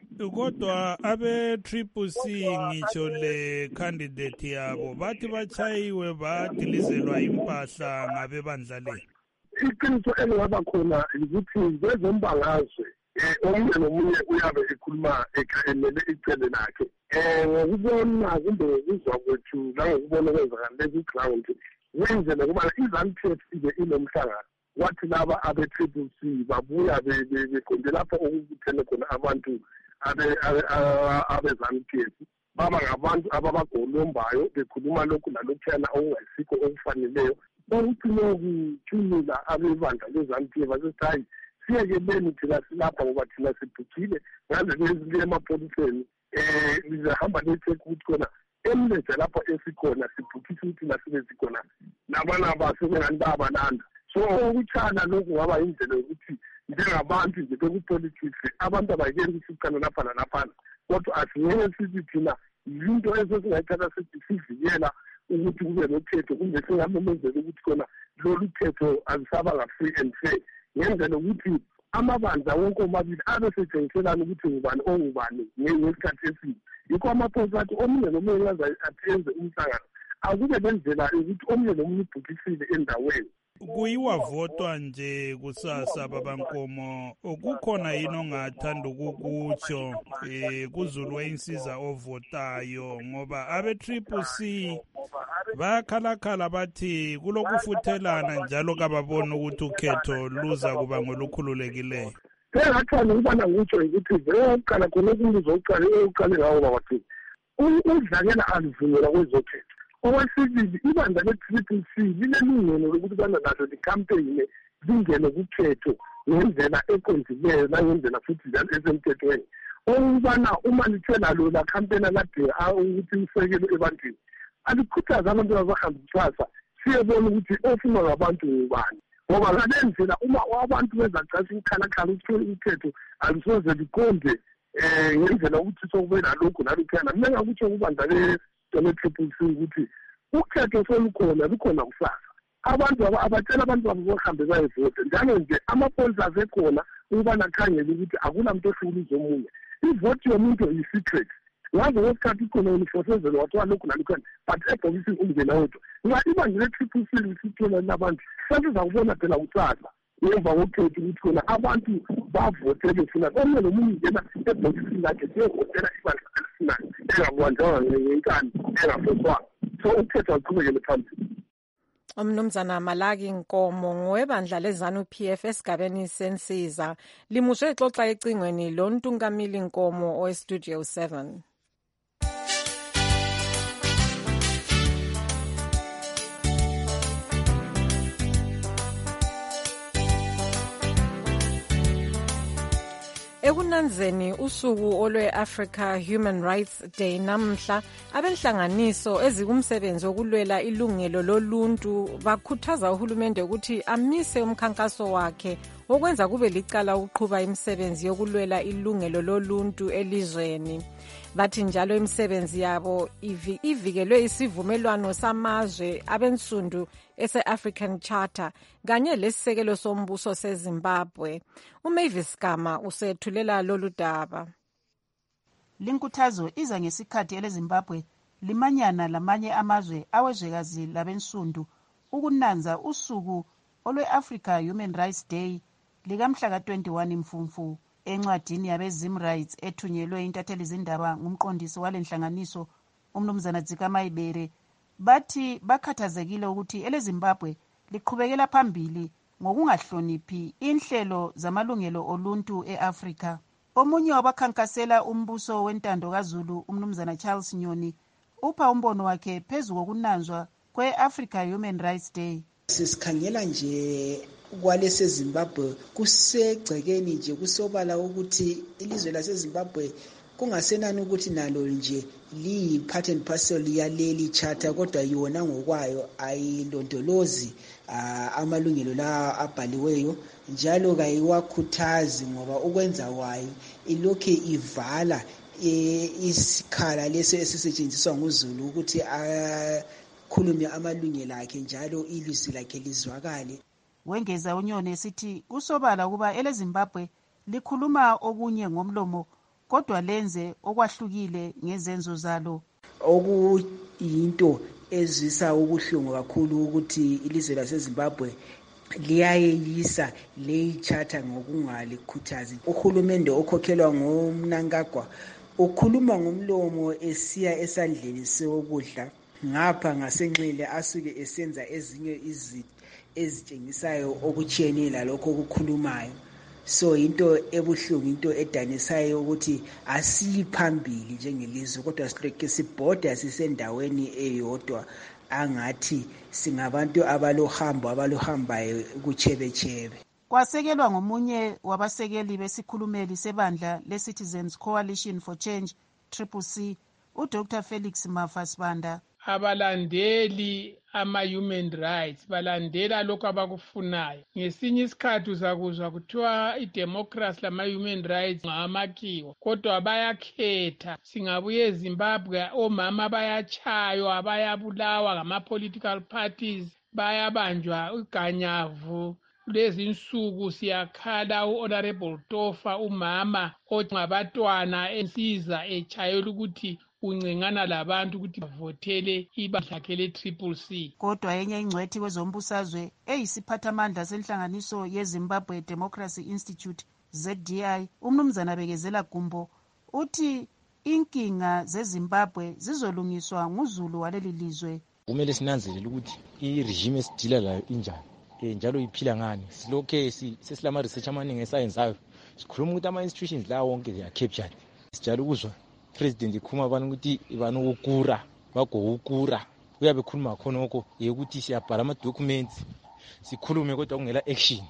Kodwa abe-CCC ngitsho le candidate yabo bathi bachayiwe badilizelwa impahla ngabebandla le. Iqiniso elingaba khona ukuthi kwezombangazwe omunye nomunye uyabe ekhuluma emele icele lakhe. Ngokubona kumbe ngokuzwa kwethu langokubona kwenzakala ku-ground kwenzela ukubana iZANU-PF ibe inomhlangano. Wathi laba abe-CCC babuya beqonde lapho okubuthene khona abantu abe-ZANU-PF baba ngabantu ababagolombayo bekhuluma lokhu nalokhuyana okungayisikho okufaneleyo. Okucine kuthumula abebandla le-ZANU-PF asithi hayi siyekeleni thina silapha ngoba thina sibhujile ngaze beziye emapholiseni lizahamba lethe ukuthi khona emleja lapho esikhona sibhukisa ukuthi nasibe sikhona nabana basebengani bayabalanda. So ukutshana lokhu ngaba yindlela yokuthi njengabantu nje bekupolitics abantu abayekeli ukusiqala lapha nalaphana kodwa asingeke sithi thina yinto esesingayithatha sithi sivikela ukuthi kube nokhetho kumbe singamemezela ukuthi khona lolu khetho alisaba nga-free and fair ngenzela ukuthi amabandla wonke omabili abesetshengiselana ukuthi ngubani ongubani ngesikhathi esini. Yikho amaphoyisa athi omunye nomunye ngaze athi enze umhlangano akube nendlela yokuthi omunye nomunye ubhukisile endaweni. Kuyiwa votwa nje kusasa baba Nkomo, kukhona yini ongathanda ukukutsho kuZulu weNsiza ovotayo ngoba abe-CCC bayakhalakhala bathi kulokufuthelana njalo kababona ukuthi ukhetho luza kuba ngolukhululekileyo. Sengathanda ukubana ngitsho ukuthi njengokuqala khona kumbuzo oqale ngawo babathi udlakela alivunyelwa kwezokhetho. Okwesibili ibandla le-CCC linelungelo lokuthi bana nalo likhampeyine lingene kukhetho ngendlela eqondileyo nangendlela futhi njalo esemthethweni. Okubana uma lithe nalo lakhampeyina ladinga ukuthi lisekele ebantwini alikhuthaza abantu abahambe kusasa siyebona ukuthi ofuna ngabantu ngubani ngoba ngale ndlela uma abantu bezacasha ukukhalakhala ukuthi ukhetho alisoze liqonde ngendlela ukuthi sokube nalokhu nalokhuyana. Mina ngakutsho kubandla le-CCC ukuthi ukhetho lukhona kusasa. Abantu abatshela abantu babo bahambe bayevote njalo nje amapholisa asekhona ukubana akhangele ukuthi akula muntu ohlukuluza omunye. ivoti yomuntu yi-secret. Ngaze ngesikhathi khona unifosezelo wathiwa lokhu nalokhana but ebhokisini ungena wedwa. Nxa ibandla le-triple C lisithola labantu sasiza kubona phela kusasa ngemva kokhetho ukuthi khona abantu bavotele funa omnye nomunye ungena ebhokisini lakhe siyevotela ibandla alifunayo engabubanjwanga ngenkani engafoswanga. So ukhetho aqhubekele phambili. Umnumzana Malaki Nkomo ngowebandla lezanu PF esigabeni sensiza limushe xoxa ecingweni lo Ntungamili Nkomo owestudio 7. Ekunanzeni usuku olwe-Africa Human Rights Day namhla, abenhlanganiso ezikumsebenzi wokulwela ilungelo loluntu bakhuthaza uhulumende ukuthi amise umkhankaso wakhe okwenza kube licala ukuqhuba imisebenzi yokulwela ilungelo loluntu elizweni. Bathi njalo imisebenzi yabo ivikelwe isivumelwano samazwe abensundu ese-African Charter kanye lesisekelo sombuso seZimbabwe. uMavis Gama usethulela lolu daba. Linkuthazo iza ngesikhathi eleZimbabwe limanyana lamanye amazwe awezwekazi labensundu ukunanza usuku olwe-Africa Human Rights Day likamhla ka-21 Mfumfu. Encwadini yabe-Zim Rights ethunyelwe intatheli zindaba ngumqondisi walenhlanganiso umnumzana Dzikama Ibere, bathi bakhathazekile ukuthi eleZimbabwe liqhubekela phambili ngokungahloniphi inhlelo zamalungelo oluntu e-Afrika. Omunye wabakhankasela umbuso wentando kaZulu umnumzana Charles Nyoni upha umbono wakhe phezu kokunanzwa kwe-Africa Human Rights Day. Sisikhangela nje kwalese Zimbabwe kusegcekeni nje kusobala ukuthi ilizwe laseZimbabwe kungasenani ukuthi nalo nje liyi part and parcel yaleli charter, kodwa yona ngokwayo ayilondolozi amalungelo la abhaliweyo, njalo kayiwakhuthazi ngoba ukwenza kwayo ilokhe ivala isikhala leso esisetshenziswa nguZulu ukuthi akhulume amalungelo akhe njalo ilizwi lakhe lizwakale. Wengeza uNyoni esithi kusobala ukuba eleZimbabwe likhuluma okunye ngomlomo kodwa lenze okwahlukile ngezenzo zalo. Okuyinto ezwisa ubuhlungu kakhulu ukuthi ilizwe laseZimbabwe liyayeyisa leyi charter ngokungalikhuthazi. Uhulumende okhokhelwa ngumnankagwa ukhuluma ngomlomo esiya esandleni sokudla, ngapha ngasenxele asuke esenza ezinye izinto ezitshengisayo okutshiyeneyo lalokho okukhulumayo. So into ebuhlungu, into edanisayo ukuthi asiyiphambili njengelizwe kodwa silokhe sibhoda sisendaweni eyodwa angathi singabantu abalohambayo kuchebechebe. Kwasekelwa ngomunye wabasekeli besikhulumeli sebandla le-Citizens Coalition for Change CCC uDr Felix Mafasibanda. Abalandeli ama-human rights balandela lokhu abakufunayo. Ngesinye isikhathi uzakuzwa kuthiwa idemocracy lama-human rights ngamakhiwa, kodwa bayakhetha. Singabuye eZimbabwe omama bayatshaywa, bayabulawa ngama-political parties, bayabanjwa iganyavu. Lezi insuku siyakhala u-Honorable Tofa umama ongabantwana ensiza etshayela ukuthi uncengana labantu ukuthi bavotele ibandla lakhe le-Triple C. Kodwa enye ingcwethi kwezombusazwe eyisiphathamandla senhlanganiso yeZimbabwe Democracy Institute ZDI umnumzana Bekezela Gumbo uthi inkinga zeZimbabwe zizolungiswa nguZulu waleli lizwe. Kumele sinanzelele ukuthi i-regime esidila layo injani njalo iphila ngani. Silokhe sesilama research amaningi esayenzayo sikhuluma ukuthi ama-institutions la wonke ziyacaptured. Sijala ukuzwa President ikhuluma abantu ukuthi ibanu ukura bagokura uyabe khuluma khonoko ukuthi siyabhala ama-documents sikhulume kodwa kungela action,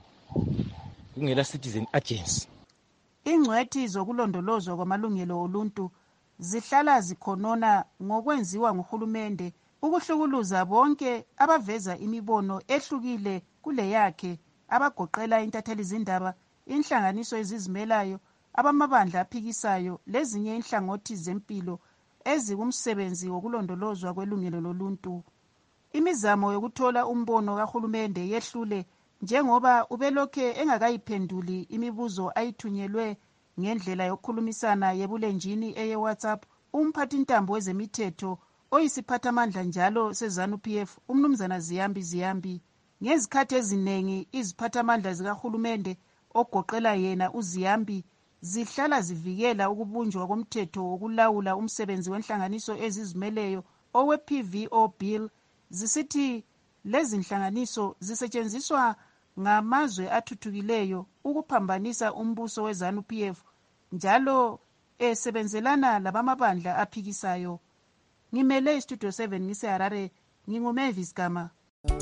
kungela citizen agency. Ingcwethi zokulondolozwa kwamalungelo oluntu zihlala zikhonona ngokwenziwa nguhulumende ukuhlukuluza bonke abaveza imibono ehlukile kule yakhe, abagoqela intatheli zindaba, inhlanganiso ezizimelayo, abamabandla aphikisayo lezinye inhlangothi zempilo ezikumsebenzi wokulondolozwa kwelungelo loluntu. Imizamo yokuthola umbono kahulumende yehlule njengoba ubelokhe engakayiphenduli imibuzo ayithunyelwe ngendlela yokukhulumisana yebulenjini eye-WhatsApp. Umphathintambo wezemithetho oyisiphathamandla njalo seZANU-PF umnumzana Ziyambi ngezikhathi eziningi iziphathamandla zikahulumende ogoqela yena uZiyambi zihlala zivikela ukubunjwa komthetho wokulawula umsebenzi wenhlanganiso ezizimeleyo owe-PVO bill, zisithi lezi nhlanganiso zisetshenziswa ngamazwe athuthukileyo ukuphambanisa umbuso weZANU-PF njalo esebenzelana labamabandla aphikisayo. Ngimele istudio 7 ngiseHarare, nginguMavis Gama.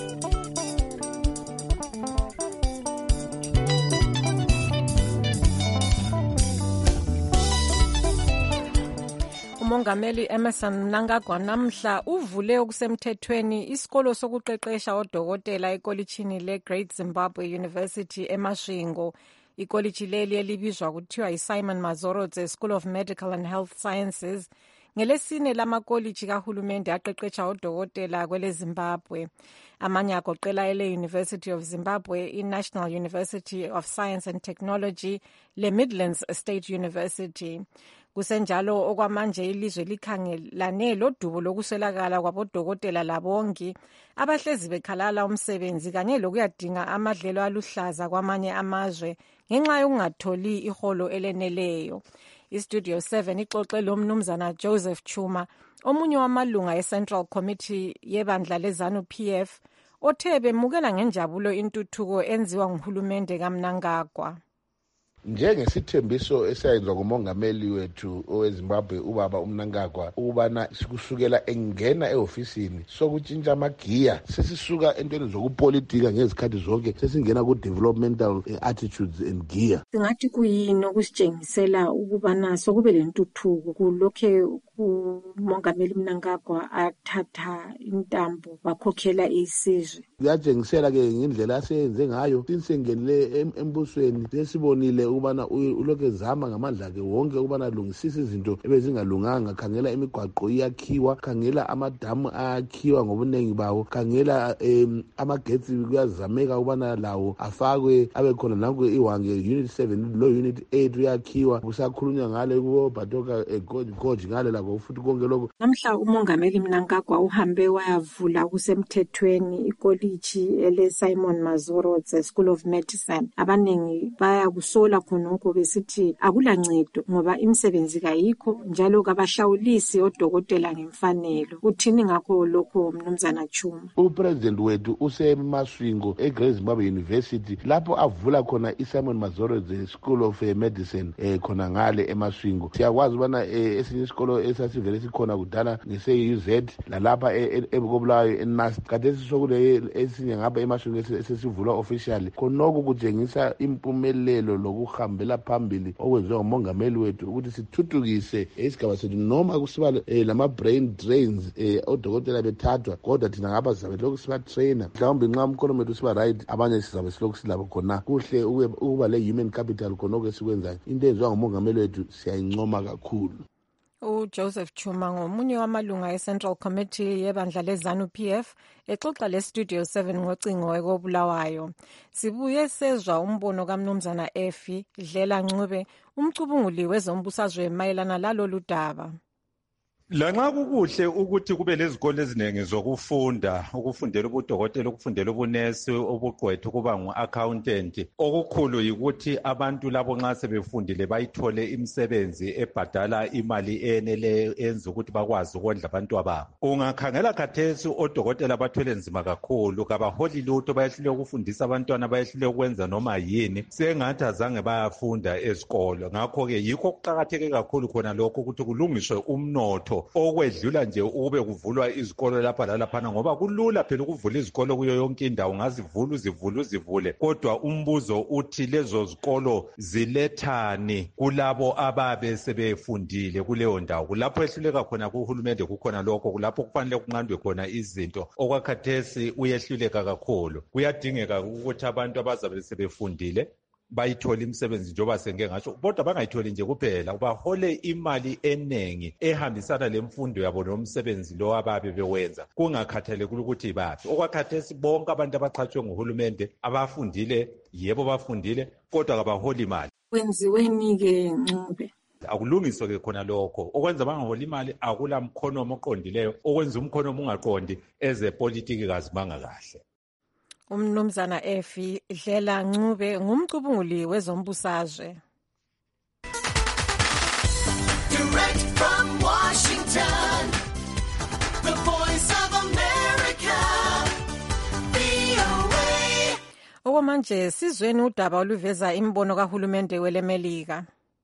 Umongameli Emmerson Mnangagwa namhla uvule okusemthethweni isikolo sokuqeqesha odokotela ekolitshini le-Great Zimbabwe University eMasvingo. Ikolitshi leli elibizwa kuthiwa yi-Simon Mazorodze School of Medical and Health Sciences ngelesine lamakolitshi kahulumende aqeqesha odokotela kwele Zimbabwe. Amanye agoqela ele-University of Zimbabwe, i-National University of Science and Technology, le-Midlands State University. Kusenjalo okwamanje ilizwe likhangelane lodubo lokuswelakala kwabodokotela labongi abahlezi bekhalala umsebenzi kanye lokuyadinga amadlelo aluhlaza kwamanye amazwe ngenxa yokungatholi iholo eleneleyo. Istudio 7 ixoxe lomnumzana Joseph Chuma, omunye wamalunga e-Central Committee yebandla leZANU-PF, othe bemukela ngenjabulo intuthuko enziwa nguhulumende kaMnangagwa. Njengesithembiso esayenzwa ngumongameli wethu oweZimbabwe ubaba uMnangagwa ukubana sikusukela engena eofisini sokutshintsha amagiya sesisuka entweni zokupolitika ngezikhathi zonke sesingena ku-developmental attitudes and gear. Singathi kuyini okusitshengisela ukubana sokube lentuthuko kulokhe umongameli Mnangagwa athatha intambo wakhokhela isizwe? Kuyatshengisela-ke ngendlela aseyenze ngayo sinsengenile embusweni sesibonile ukubana ulokhu ezama ngamandla akhe wonke ukubana alungisise izinto ebezingalunganga. Khangela imigwaqo iyakhiwa, khangela amadamu ayakhiwa ngobunengi bawo, khangela amagetsi kuyazameka ukubana lawo afakwe abekhona nanku iwange unit 7 lo unit 8 uyakhiwa. Kusakhulunywa ngale kubobhatoka goji ngale lakho futhi konke lokho. Namhla umongameli Mnangagwa uhambe wayavula kusemthethweni ikolitshi ele-Simon Mazorodze School of Medicine. Abanengi bayakusola khonokho besithi akulancedo ngoba imisebenzi kayikho njalo kabahlawulisi odokotela ngemfanelo. Uthini ngakho lokho mnumzana Chuma? Upresident wethu useMasvingo eGreat Zimbabwe University lapho avula khona iSimon Mazorodze School of Medicine khona ngale eMasvingo. Siyakwazi ubana esinye isikolo esasivele sikhona kudala ngese-UZ lalapha eBulawayo eNAST kade sisokule esinye ngapha eMasvingo esesivulwa officially. Khonokho kutshengisa impumelelo lokuhambela phambili okwenziwa ngumongameli wethu ukuthi sithuthukise isigaba sethu noma kusiba lama-brain drains odokotela bethathwa kodwa thina ngapha sizabe lokhu sibatrainer. Mhlawumbe nxa umkhono wethu siba right abanye sizabe silokhu silabo khona. Kuhle ukuba le-human capital khonokho esikwenzayo. Into eyenziwa ngumongameli wethu siyayincoma kakhulu. uJoseph Chuma ngomunye wamalunga e-Central Committee yebandla leZANU-PF exoxa le-Studio 7 ngocingo ekobulawayo. Sibuye sezwa umbono kaMnumzana Efi Dlela Ncube, umcubunguli wezombusazwe mayelana lalolu daba. Lanxa kukuhle ukuthi kube lezikole eziningi ukufundela ubudokotela, ukufundela ubunesi, ubuqwethu, kuba ngu-accountant. Okukhulu yikuthi abantu labo nxa sebefundile bayithole imisebenzi ebhadala imali enele enza ukuthi bakwazi ukondla abantu ababo. Ungakhangela khathesi odokotela bathwele nzima kakhulu, kabaholi lutho, bayehlule ukufundisa abantwana, bayehlule ukwenza noma yini, sengathi azange bayafunda ezikolo. Ngakho-ke yikho kuqakatheke kakhulu khona lokho ukuthi kulungiswe umnotho okwedlula nje ukube kuvulwa izikolo lapha lalaphana, ngoba kulula phela ukuvula izikolo kuyo yonke indawo, ngazivula uzivule, kodwa umbuzo uthi lezo zikolo zilethani kulabo ababe sebefundile kuleyo ndawo. Kulapho ehluleka khona kuhulumende, kukhona lokho, kulapho kufanele kunqandwe khona izinto. Okwakhathesi uyehluleka kakhulu. Kuyadingeka ukuthi abantu abazabe sebefundile bayithole imisebenzi njengoba sengeke ngasho, kodwa bangayitholi nje kuphela, bahole imali eningi ehambisana lemfundo yabo nomsebenzi lo ababe bewenza, kungakhathalekile ukuthi baphi. Okwakhathesi bonke abantu abaqhatshwe nguhulumende abafundile, yebo bafundile, kodwa kabaholi imali. Kwenziweni-ke Ncube? Akulungiswe-ke khona lokho. Okwenza bangaholi imali akula mkhonomo oqondileyo, okwenza umkhonomo ungaqondi ezepolitiki kazibanga kahle. Umnumzana Efi Dlela Ncube ngumcubunguli wezombusazwe. Direct from Washington, the voice of America, VOA. Okwamanje sizweni udaba oluveza imbono kahulumende welemelika.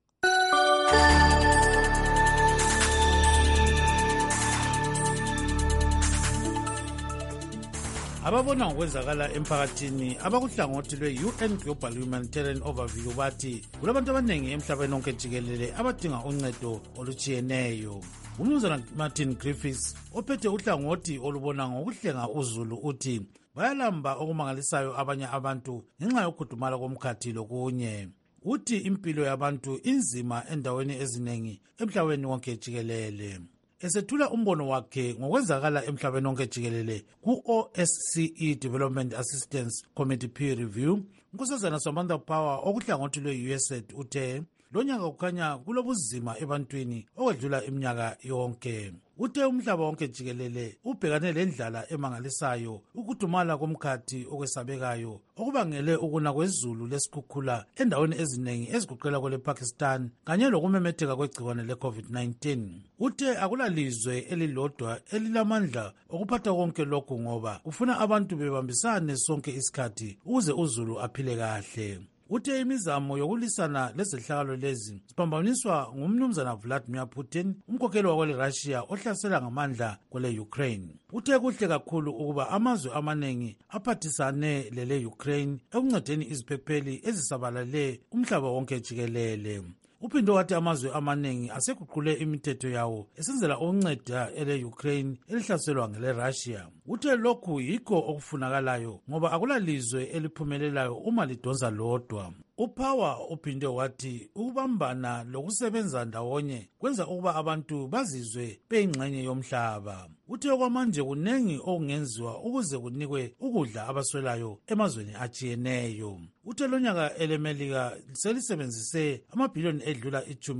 Ababona ngokwenzakala emphakathini abakuhlangothi lwe-UN Global Humanitarian Overview bathi kulabantu abaningi emhlabeni onke jikelele abadinga uncedo olutshiyeneyo. Umnumzana Martin Griffiths ophethe uhlangothi olubona ngokuhlenga uzulu uthi bayalamba okumangalisayo abanye abantu ngenxa yokukhudumala komkhathi lokunye. Uthi impilo yabantu inzima endaweni eziningi emhlabeni wonke jikelele. Esethula umbono wakhe ngokwenzakala emhlabeni wonke jikelele ku-OSCE Development Assistance Committee Peer Review, unkosazana Samantha Power okuhlangothi lwe-USAID uthe lonyaka kukhanya kulobuzima ebantwini okwedlula iminyaka yonke. Uthe umhlaba wonke jikelele ubhekane lendlala emangalisayo, ukudumala komkhathi okwesabekayo okubangele ukuna kwezulu lesikhukhula endaweni eziningi eziguqela kwele Pakistan kanye lokumemetheka kwegciwane le-COVID-19. Uthe akulalizwe elilodwa elilamandla okuphatha konke lokhu ngoba kufuna abantu bebambisane sonke isikhathi ukuze uzulu aphile kahle. Uthe imizamo yokulisana lezehlakalo lezi ziphambaniswa ngumnumzana Vladimir Putin, umkhokheli wakwele Russia ohlasela ngamandla kwele Ukraine. Uthe kuhle kakhulu ukuba amazwe amaningi aphathisane lele Ukraine ekuncedeni iziphepheli ezisabalale umhlaba wonke jikelele. Uphinde wathi amazwe amaningi aseguqule imithetho yawo esenzela ukunceda ele Ukraine elihlaselwa ngele Russia. Uthe lokhu yikho okufunakalayo ngoba akulalizwe eliphumelelayo uma lidonsa lodwa. Upower uphinde wathi ukubambana lokusebenza ndawonye kwenza ukuba abantu bazizwe beyingxenye yomhlaba. Uthe okwamanje kunengi okungenziwa ukuze kunikwe ukudla abaswelayo emazweni atshiyeneyo. Uthe lonyaka elemelika selisebenzise amabhiliyoni edlula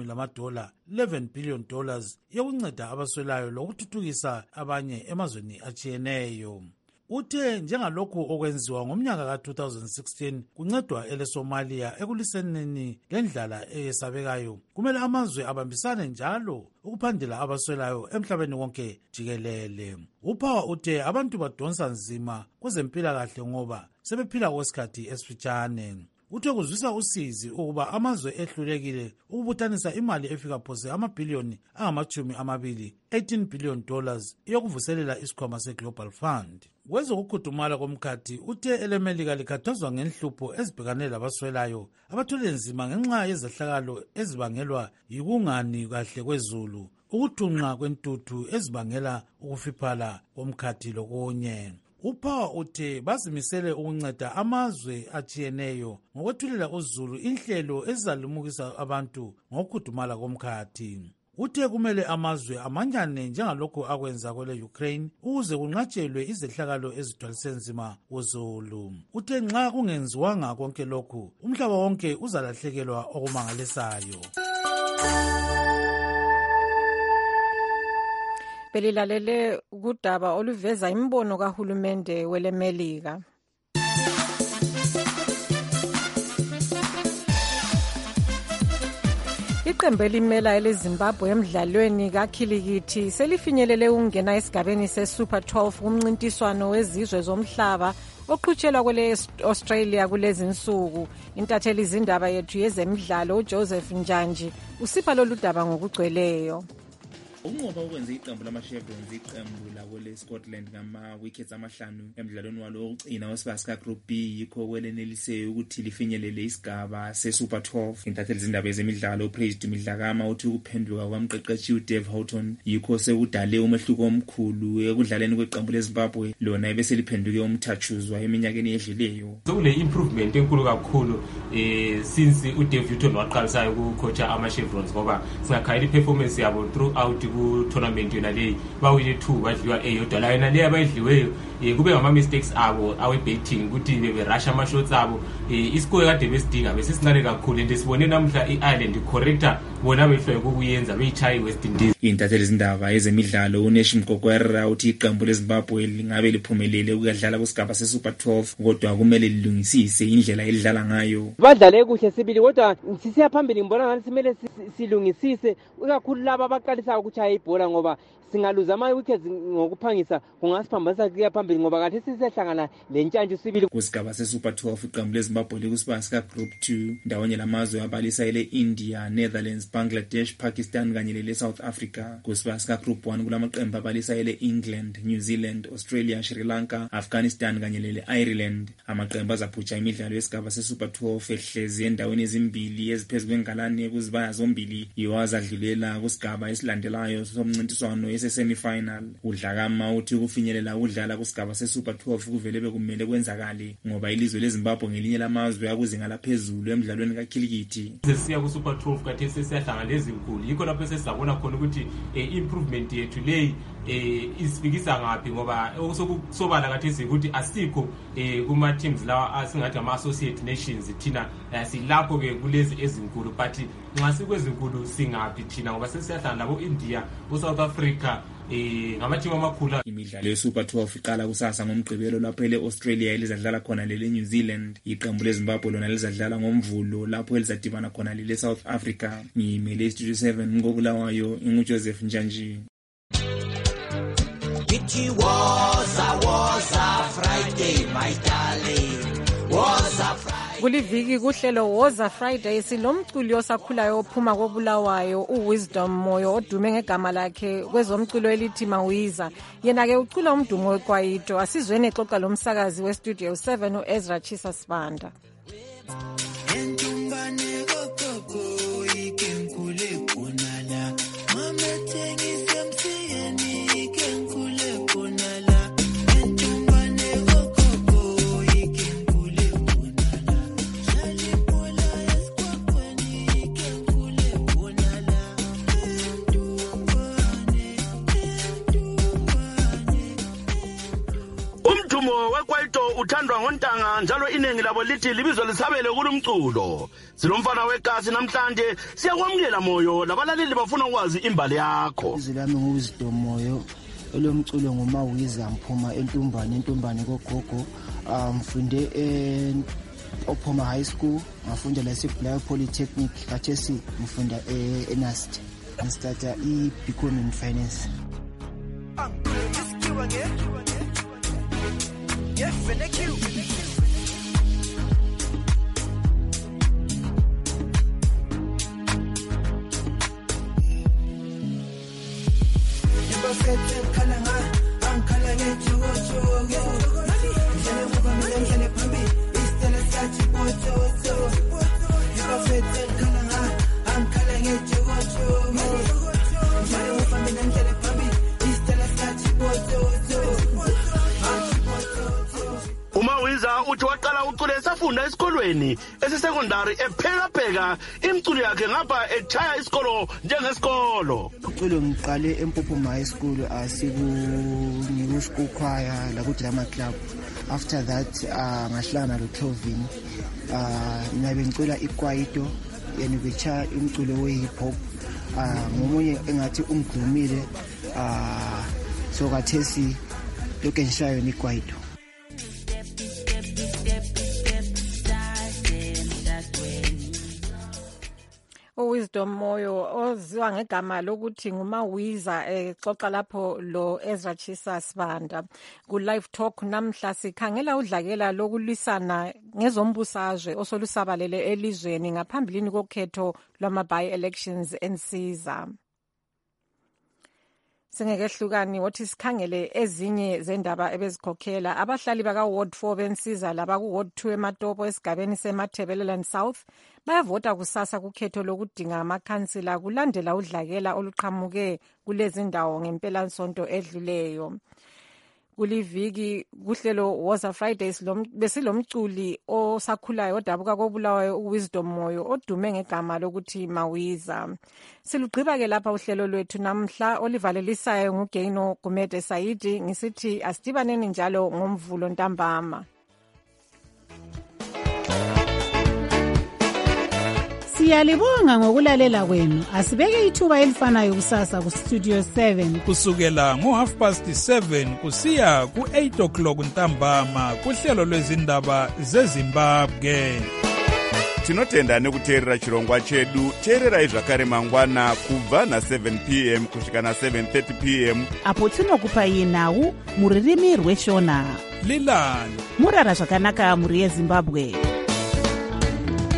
$10 $11 billion yokunceda abaswelayo lokuthuthukisa abanye emazweni atshiyeneyo. Uthe njengalokhu okwenziwa ngomnyaka ka-2016 kuncedwa ele-Somalia ekuliseneni lendlala eyesabekayo, kumele amazwe abambisane njalo ukuphandela abaswelayo emhlabeni wonke jikelele. Upower uthe abantu badonsa nzima kwezempilakahle ngoba sebephila kwesikhathi esifitshane. Uthe kuzwisa usizi ukuba amazwe ehlulekile ukubuthanisa imali efika phose amabhiliyoni angama-20 $18 billion yokuvuselela isikhwama se-Global Fund. Kwezokukhudumala komkhathi uthe elemelika likhathazwa ngenhlupho ezibhekane labaswelayo abathole nzima ngenxa yezehlakalo ezibangelwa yikungani kahle kwezulu, ukuthunqa kwentuthu ezibangela ukufiphala komkhathi lokunye. Upower uthe bazimisele ukunceda amazwe atshiyeneyo ngokwethulela uzulu inhlelo ezizalimukisa abantu ngokukhudumala komkhathi. Uthe kumele amazwe amanyane njengalokhu akwenza kwele Ukraine ukuze kunqatshelwe izehlakalo ezithwalise nzima uzulu. Uthe nxa kungenziwanga konke lokhu umhlaba wonke uzalahlekelwa okumangalisayo. Belilalele kudaba oluveza imbono kahulumende welemelika. Iqembu elimela eleZimbabwe emidlalweni kakhilikithi selifinyelele ukungena esigabeni se-Super 12 kumncintiswano wezizwe zomhlaba oqhutshelwa kwele Australia kulezi nsuku. Intatheli izindaba yethu yezemidlalo uJoseph Njanji usipha lolu daba ngokugcweleyo. Ukunqoba ukwenza iqembu lama-Chevrons iqembu labo le-Scotland ngama-wickets amahlanu emdlalweni walo wokugcina wesibasika Group B yikho kweleneliseyo ukuthi lifinyelele isigaba se-Super 12. Intatheli zindaba ezemidlalo uPraised Midlakama uthi ukuphenduka kwamqeqeshi uDave Houghton yikho sekudale umehluko omkhulu ekudlaleni kweqembu leZimbabwe lona ebese liphenduke umthatshuzwa eminyakeni edluleyo. Sekule improvement enkulu kakhulu since uDave Houghton waqalisa ukucoacha ama-Chevrons ngoba singakhayela iperformance yabo throughout ku-tournament yona leyi bawine 2 badliwa eyodwa la yona leyi abayidliweyo kube ngama-mistakes abo awe-betting ukuthi beberasha ama-shots abo iscore kade besidinga besisincane kakhulu and sibone namhla i-Ireland corrector bona behlwaye kokuyenza beyichaya i-West Indies. Intatheli zindaba ezemidlalo uNesh Mgogwera uthi iqembu leZimbabwe lingabe liphumelele ukudlala kusigaba se-Super 12 kodwa kumele lilungisise indlela elidlala ngayo. Badlale kuhle sibili kodwa sisiya phambili ngibona ngathi simele silungisise ikakhulu laba abaqalisa ukuchaya ibhola ngoba singaluza ama-wickets ngokuphangisa kungasiphambanisa kuya phambili ngoba kade sisehlangana lentshantshi sibili. Kusigaba se-Super 12 iqembu leZimbabwe likusibasika Group 2 ndawonye lamazwe abalisa ele-India, Netherlands, Bangladesh, Pakistan kanye lele-South Africa. Kusibasika Group 1 kulamaqembu abalisa ele-England, New Zealand, Australia, Sri Lanka, Afghanistan kanye lele-Ireland. Amaqembu azaphutsha imidlalo yesigaba se-Super 12 ehlezi endaweni ezimbili eziphezu kwengalane kuzibaya zombili yiwo azadlulela kusigaba esilandelayo somncintiswano ese-semifinal. UDlakama uthi ukufinyelela ukudlala kusigaba se-Super 12 kuvele bekumele kwenzakale ngoba ilizwe leZimbabwe ngelinye lamazwe akuzinga laphezulu emidlalweni kakhilikithi. Sesiya ku-Super 12 kade sesiyahlangana lezinkulu yikho lapho sesizabona khona ukuthi improvement yethu leyi isifikisa ngaphi ngoba okusobala kathesi ukuthi asikho kuma-teams lawa asingathi ama-associate nations thina silapho ke kulezi ezinkulu but nxa sikwezinkulu singaphi thina ngoba sesiyahlala labo-India, u-South Africa ngamathimba amakhulu. Imidlalo ye-Super 12 iqala kusasa ngomgqibelo lapho ele-Australia elizadlala khona lele-New Zealand. Iqembu leZimbabwe lona lizadlala ngomvulo lapho elizadibana khona lele-South Africa. Ngiyimele iStudio 7 ngobulawayo inguJoseph Njanji. It was a Friday, my darling. Was a Friday. Kuliviki kuhlelo Woza Friday silomculi osakhulayo ophuma kobulawayo uWisdom Moyo odume ngegama lakhe kwezomculo elithi Mawiza. Yena ke ucula umdumo wekwayito. Asizweni exoxa lomsakazi weStudio 7 uEzra Chisa Sibanda. Uthandwa ngontanga njalo inengi labo lithi libizwa lisabele kulumculo. Silomfana wegasi namhlanje siyakwamukela Moyo labalaleli bafuna ukwazi imbali yakho. Izwi lami nguWisdom Moyo olomculo nguMawiza mphuma entumbane kogogo. Mfunde Ophuma High School, ngafunda la eBlair Polytechnic, khathesi ngifunda eNAST. Ngistarta iBcom in Finance. Yeah, thank you. Uthi waqala ucule esafunda esikolweni esesecondary epheka imculo yakhe ngapha echaya isikolo njengesikolo. Uculo ngiqale eMpophoma High School asiku school choir la ku drama club. After that ngahlangana loClovin nabe ngicula ikwayito yena becha umculo we-hip hop ngomunye engathi ungidumile so kathesi lokho ngishayo nikwayito. uWisdom Moyo oziwa ngegama lokuthi nguMawiza exoxa lapho lo Ezra Chisa Sibanda ku live talk. Namhla sikhangela udlakela lokulwisana ngezombusazwe osolusabalele elizweni ngaphambilini kokhetho lwama by elections eNsiza. Singekehlukani wothi sikhangele ezinye zendaba ebezikhokhela abahlali baka Ward 4 bensiza labaku Ward 2 eMatopo esigabeni seMathebeleland South bayavota kusasa kukhetho lokudinga amakhansila kulandela udlakela oluqhamuke kulezi ndawo ngempelasonto edluleyo. Kuliviki kuhlelo Woza Fridays besilomculi osakhulayo odabuka kobulawayo uWisdom Moyo odume ngegama lokuthi Mawiza. Silugqiba ke lapha uhlelo lwethu namhla olivalelisayo nguGeino Gumede Saidi ngisithi asidibaneni njalo ngomvulo ntambama. Siyalibonga ngokulalela kwenu. Asibeke ithuba elifanayo kusasa ku Studio 7 kusukela ngo7:30 kusiya ku8:00 ntambama kuhlelo lwezindaba zeZimbabwe. Tinotenda nekuteerera chirongwa chedu. Teererai zvakare mangwana kubva na7 p.m. kusvika na7:30 p.m. apo tinokupai nhau muririmi rweshona. Lilani murara zvakanaka muri yeZimbabwe.